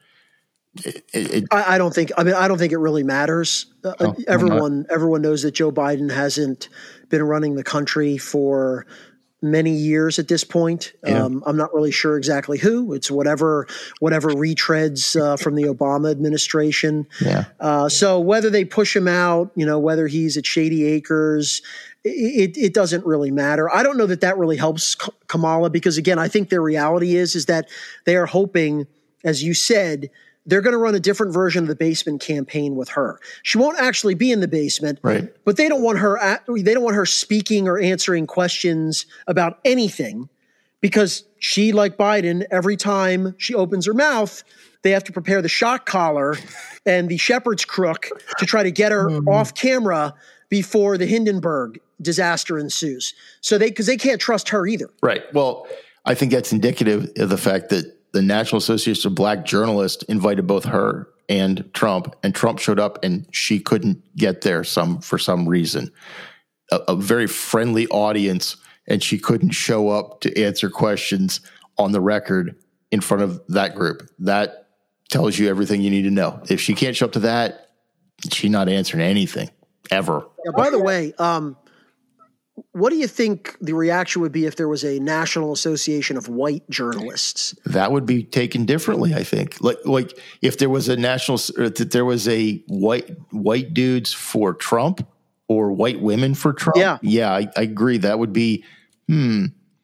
it, it I, I don't think, I mean, I don't think it really matters. Uh, oh, everyone, everyone knows that Joe Biden hasn't been running the country for many years at this point. Yeah. Um, I'm not really sure exactly who. It's whatever whatever retreads uh, from the Obama administration. Yeah. Uh, so whether they push him out, you know, whether he's at Shady Acres, it, it doesn't really matter. I don't know that that really helps Kamala because, again, I think their reality is is that they are hoping, as you said, they're going to run a different version of the basement campaign with her. She won't actually be in the basement, right? But they don't want her. They don't want her speaking or answering questions about anything, because she, like Biden, every time she opens her mouth, they have to prepare the shock collar and the shepherd's crook to try to get her mm-hmm. off camera before the Hindenburg disaster ensues. So they because they can't trust her either. Right. Well, I think that's indicative of the fact that the National Association of Black Journalists invited both her and Trump, and Trump showed up and she couldn't get there some for some reason. A, a very friendly audience, and she couldn't show up to answer questions on the record in front of that group. That tells you everything you need to know. If she can't show up to that, she's not answering anything ever. Yeah, by the way, um, what do you think the reaction would be if there was a National Association of White Journalists? That would be taken differently, I think. Like, like if there was a national, or that there was a white white dudes for Trump or white women for Trump. Yeah, yeah, I, I agree. That would be, hmm,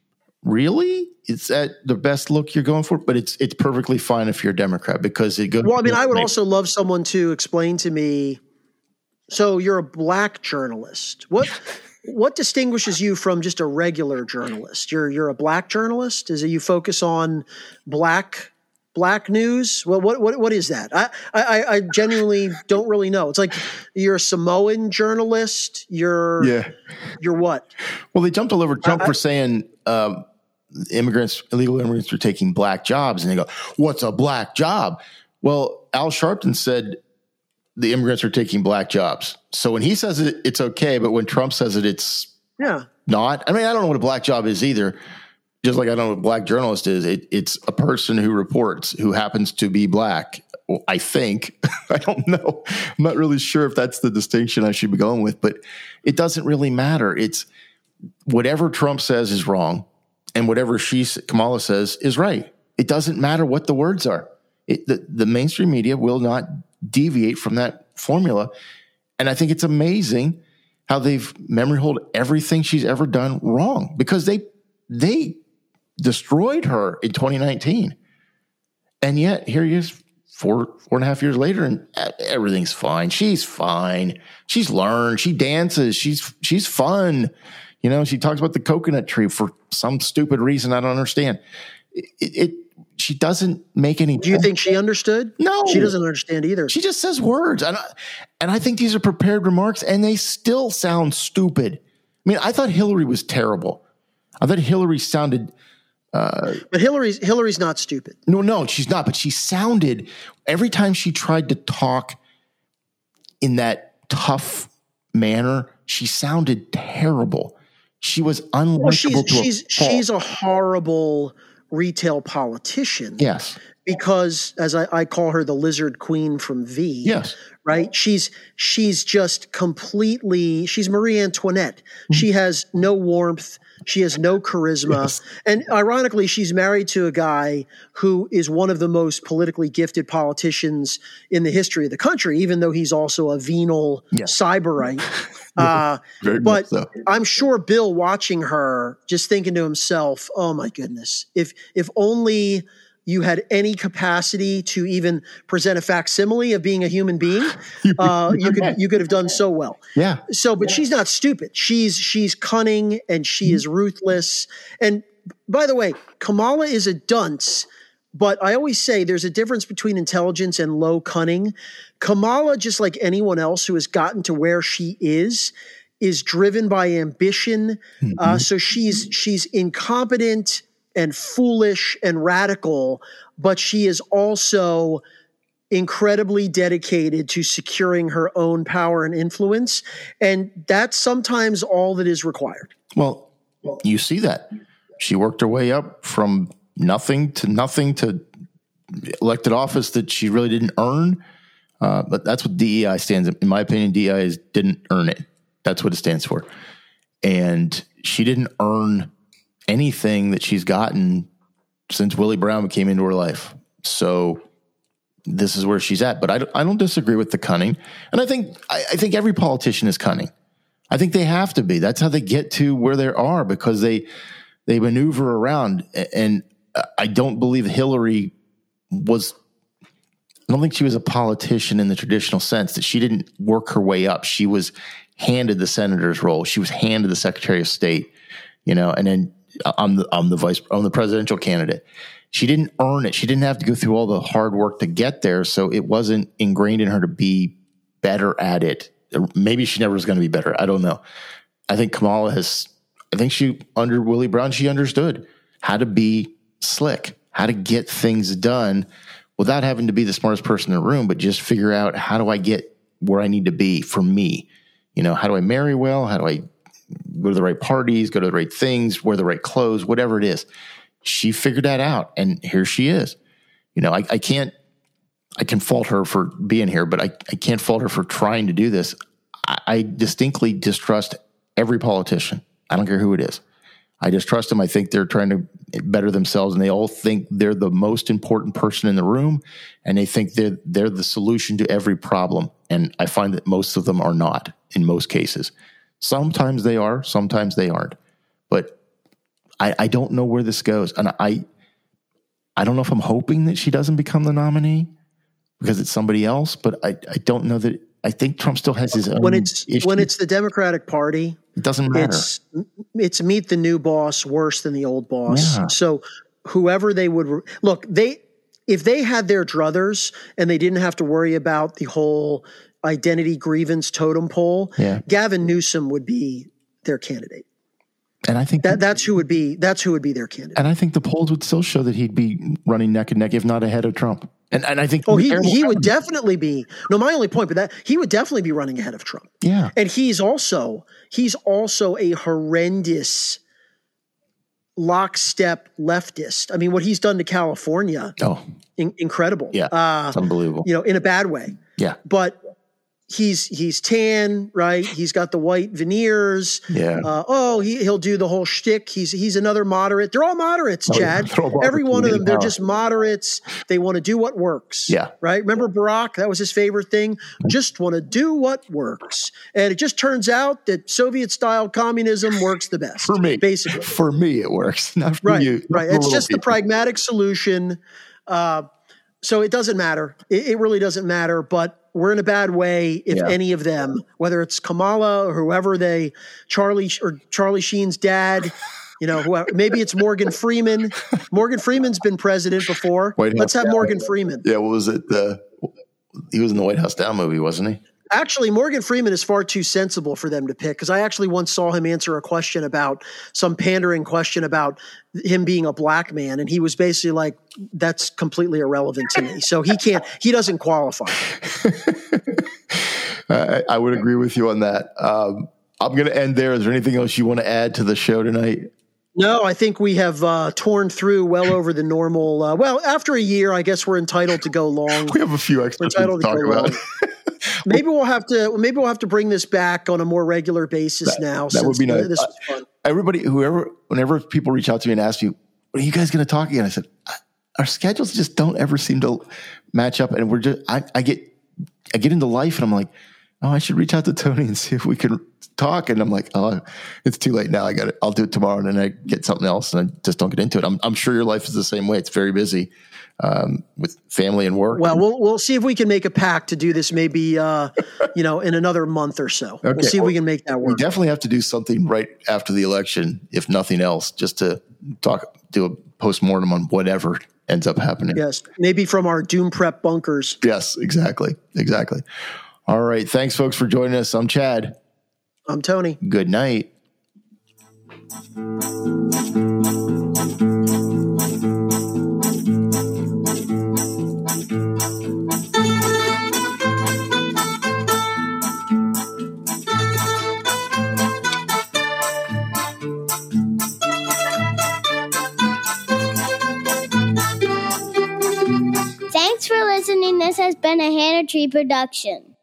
really? Is that the best look you're going for? But it's it's perfectly fine if you're a Democrat because it goes. Well, I mean, I would also love someone to explain to me. So you're a black journalist. What? What distinguishes you from just a regular journalist? You're you're a black journalist? Is it you focus on black black news? Well, what what what is that? I, I I genuinely don't really know. It's like you're a Samoan journalist. You're yeah. You're what? Well, they jumped all over Trump I, for saying um, immigrants, illegal immigrants are taking black jobs, and they go, what's a black job? Well, Al Sharpton said the immigrants are taking black jobs. So when he says it, it's okay. But when Trump says it, it's yeah. not. I mean, I don't know what a black job is either. Just like I don't know what a black journalist is. It, it's a person who reports who happens to be black. Well, I think. I don't know. I'm not really sure if that's the distinction I should be going with, but it doesn't really matter. It's whatever Trump says is wrong, and whatever she, Kamala, says is right. It doesn't matter what the words are. It, the, the mainstream media will not deviate from that formula. And I think it's amazing how they've memory hold everything she's ever done wrong, because they they destroyed her in twenty nineteen. And yet here he is four, four and a half years later, and everything's fine. She's fine. She's learned. She dances. She's she's fun. You know, she talks about the coconut tree for some stupid reason I don't understand. It, it she doesn't make any. Do you think she understood? No, she doesn't understand either. She just says words, and I, and I think these are prepared remarks, and they still sound stupid. I mean, I thought Hillary was terrible. I thought Hillary sounded. Uh, but Hillary's Hillary's not stupid. No, no, she's not. But she sounded every time she tried to talk in that tough manner, she sounded terrible. She was unlikable well, she's, to she's, a fault. She's a horrible retail politician. Yes. Because, as I, I call her, the lizard queen from V. Yes. Right? She's she's just completely, she's Marie Antoinette. Mm-hmm. She has no warmth. She has no charisma. Yes. And ironically, she's married to a guy who is one of the most politically gifted politicians in the history of the country, even though he's also a venal yes. cyberite. Uh, but so. I'm sure Bill, watching her, just thinking to himself, oh my goodness, if if only you had any capacity to even present a facsimile of being a human being, uh, you could you could have done so well. Yeah. So, but she's not stupid. She's she's cunning, and she is ruthless. And by the way, Kamala is a dunce. But I always say there's a difference between intelligence and low cunning. Kamala, just like anyone else who has gotten to where she is, is driven by ambition. Mm-hmm. Uh, so she's she's incompetent and foolish and radical, but she is also incredibly dedicated to securing her own power and influence. And that's sometimes all that is required. Well, you see that. She worked her way up from nothing to nothing to elected office that she really didn't earn. Uh, but that's what D E I stands. In my opinion, D E I is didn't earn it. That's what it stands for. And she didn't earn anything that she's gotten since Willie Brown came into her life. So this is where she's at. But I don't, I don't disagree with the cunning. And I think I, I think every politician is cunning. I think they have to be. That's how they get to where they are, because they they maneuver around. And I don't believe Hillary was, I don't think she was a politician in the traditional sense, that she didn't work her way up. She was handed the senator's role. She was handed the Secretary of State, you know, and then I'm the, I'm the vice, I'm the presidential candidate. She didn't earn it. She didn't have to go through all the hard work to get there. So it wasn't ingrained in her to be better at it. Maybe she never was going to be better. I don't know. I think Kamala has, I think she, under Willie Brown, she understood how to be slick, how to get things done without having to be the smartest person in the room, but just figure out, how do I get where I need to be for me? You know, how do I marry well? How do I go to the right parties, go to the right things, wear the right clothes, whatever it is. She figured that out, and here she is. You know, I, I can't, I can fault her for being here, but I, I can't fault her for trying to do this. I, I distinctly distrust every politician. I don't care who it is. I distrust them. I think they're trying to better themselves, and they all think they're the most important person in the room, and they think they're, they're the solution to every problem. And I find that most of them are not, in most cases. Sometimes they are, sometimes they aren't. But I, I don't know where this goes. And I I don't know if I'm hoping that she doesn't become the nominee because it's somebody else, but I, I don't know that. I think Trump still has his own when it's issue. When it's the Democratic Party, it doesn't matter. It's, it's meet the new boss worse than the old boss. Yeah. So whoever they would look, they if they had their druthers and they didn't have to worry about the whole identity grievance totem pole, yeah. Gavin Newsom would be their candidate. And I think that that's who would be that's who would be their candidate. And I think the polls would still show that he'd be running neck and neck, if not ahead of Trump. And and I think oh he he would definitely be no my only point, but that he would definitely be running ahead of Trump. Yeah, and he's also he's also a horrendous lockstep leftist. I mean, what he's done to California, oh, in, incredible. Yeah, uh, it's unbelievable. You know, in a bad way. Yeah, but. He's he's tan, right? He's got the white veneers. Yeah. Uh, oh, he he'll do the whole shtick. He's he's another moderate. They're all moderates, Chad. Oh, yeah. Every one of them, they're just moderates. They want to do what works. Yeah. Right. Remember Barack? That was his favorite thing. Just want to do what works. And it just turns out that Soviet-style communism works the best for me. Basically, for me, it works. Not for right, you. Right. It's just people. The pragmatic solution. Uh, so it doesn't matter. It, it really doesn't matter. But we're in a bad way if yeah. any of them, whether it's Kamala or whoever they, Charlie or Charlie Sheen's dad, you know, whoever, maybe it's Morgan Freeman. Morgan Freeman's been president before. White Let's House have down. Morgan Freeman. Yeah, what was it? Uh, he was in the White House Down movie, wasn't he? Actually, Morgan Freeman is far too sensible for them to pick, because I actually once saw him answer a question about some pandering question about him being a black man, and he was basically like, that's completely irrelevant to me. So he can't, he doesn't qualify. I, I would agree with you on that. Um, I'm going to end there. Is there anything else you want to add to the show tonight? No, I think we have uh, torn through well over the normal. Uh, well, after a year, I guess we're entitled to go long. We have a few extra things to talk about. Maybe we'll have to. Maybe we'll have to bring this back on a more regular basis that, now. That would be nice. This was fun. Everybody, whoever, whenever people reach out to me and ask me, "When are you guys going to talk again?" I said, "Our schedules just don't ever seem to match up, and we're just." I, I get, I get into life, and I'm like, "Oh, I should reach out to Tony and see if we can talk." And I'm like, "Oh, it's too late now. I got it. I'll do it tomorrow." And then I get something else, and I just don't get into it. I'm, I'm sure your life is the same way. It's very busy. Um, with family and work. Well, we'll we'll see if we can make a pact to do this maybe, uh, you know, in another month or so. Okay. We'll see if well, we can make that work. We definitely have to do something right after the election, if nothing else, just to talk, do a postmortem on whatever ends up happening. Yes, maybe from our doom prep bunkers. Yes, exactly, exactly. All right, thanks, folks, for joining us. I'm Chad. I'm Tony. Good night. Thanks for listening. This has been a Hannah Tree production.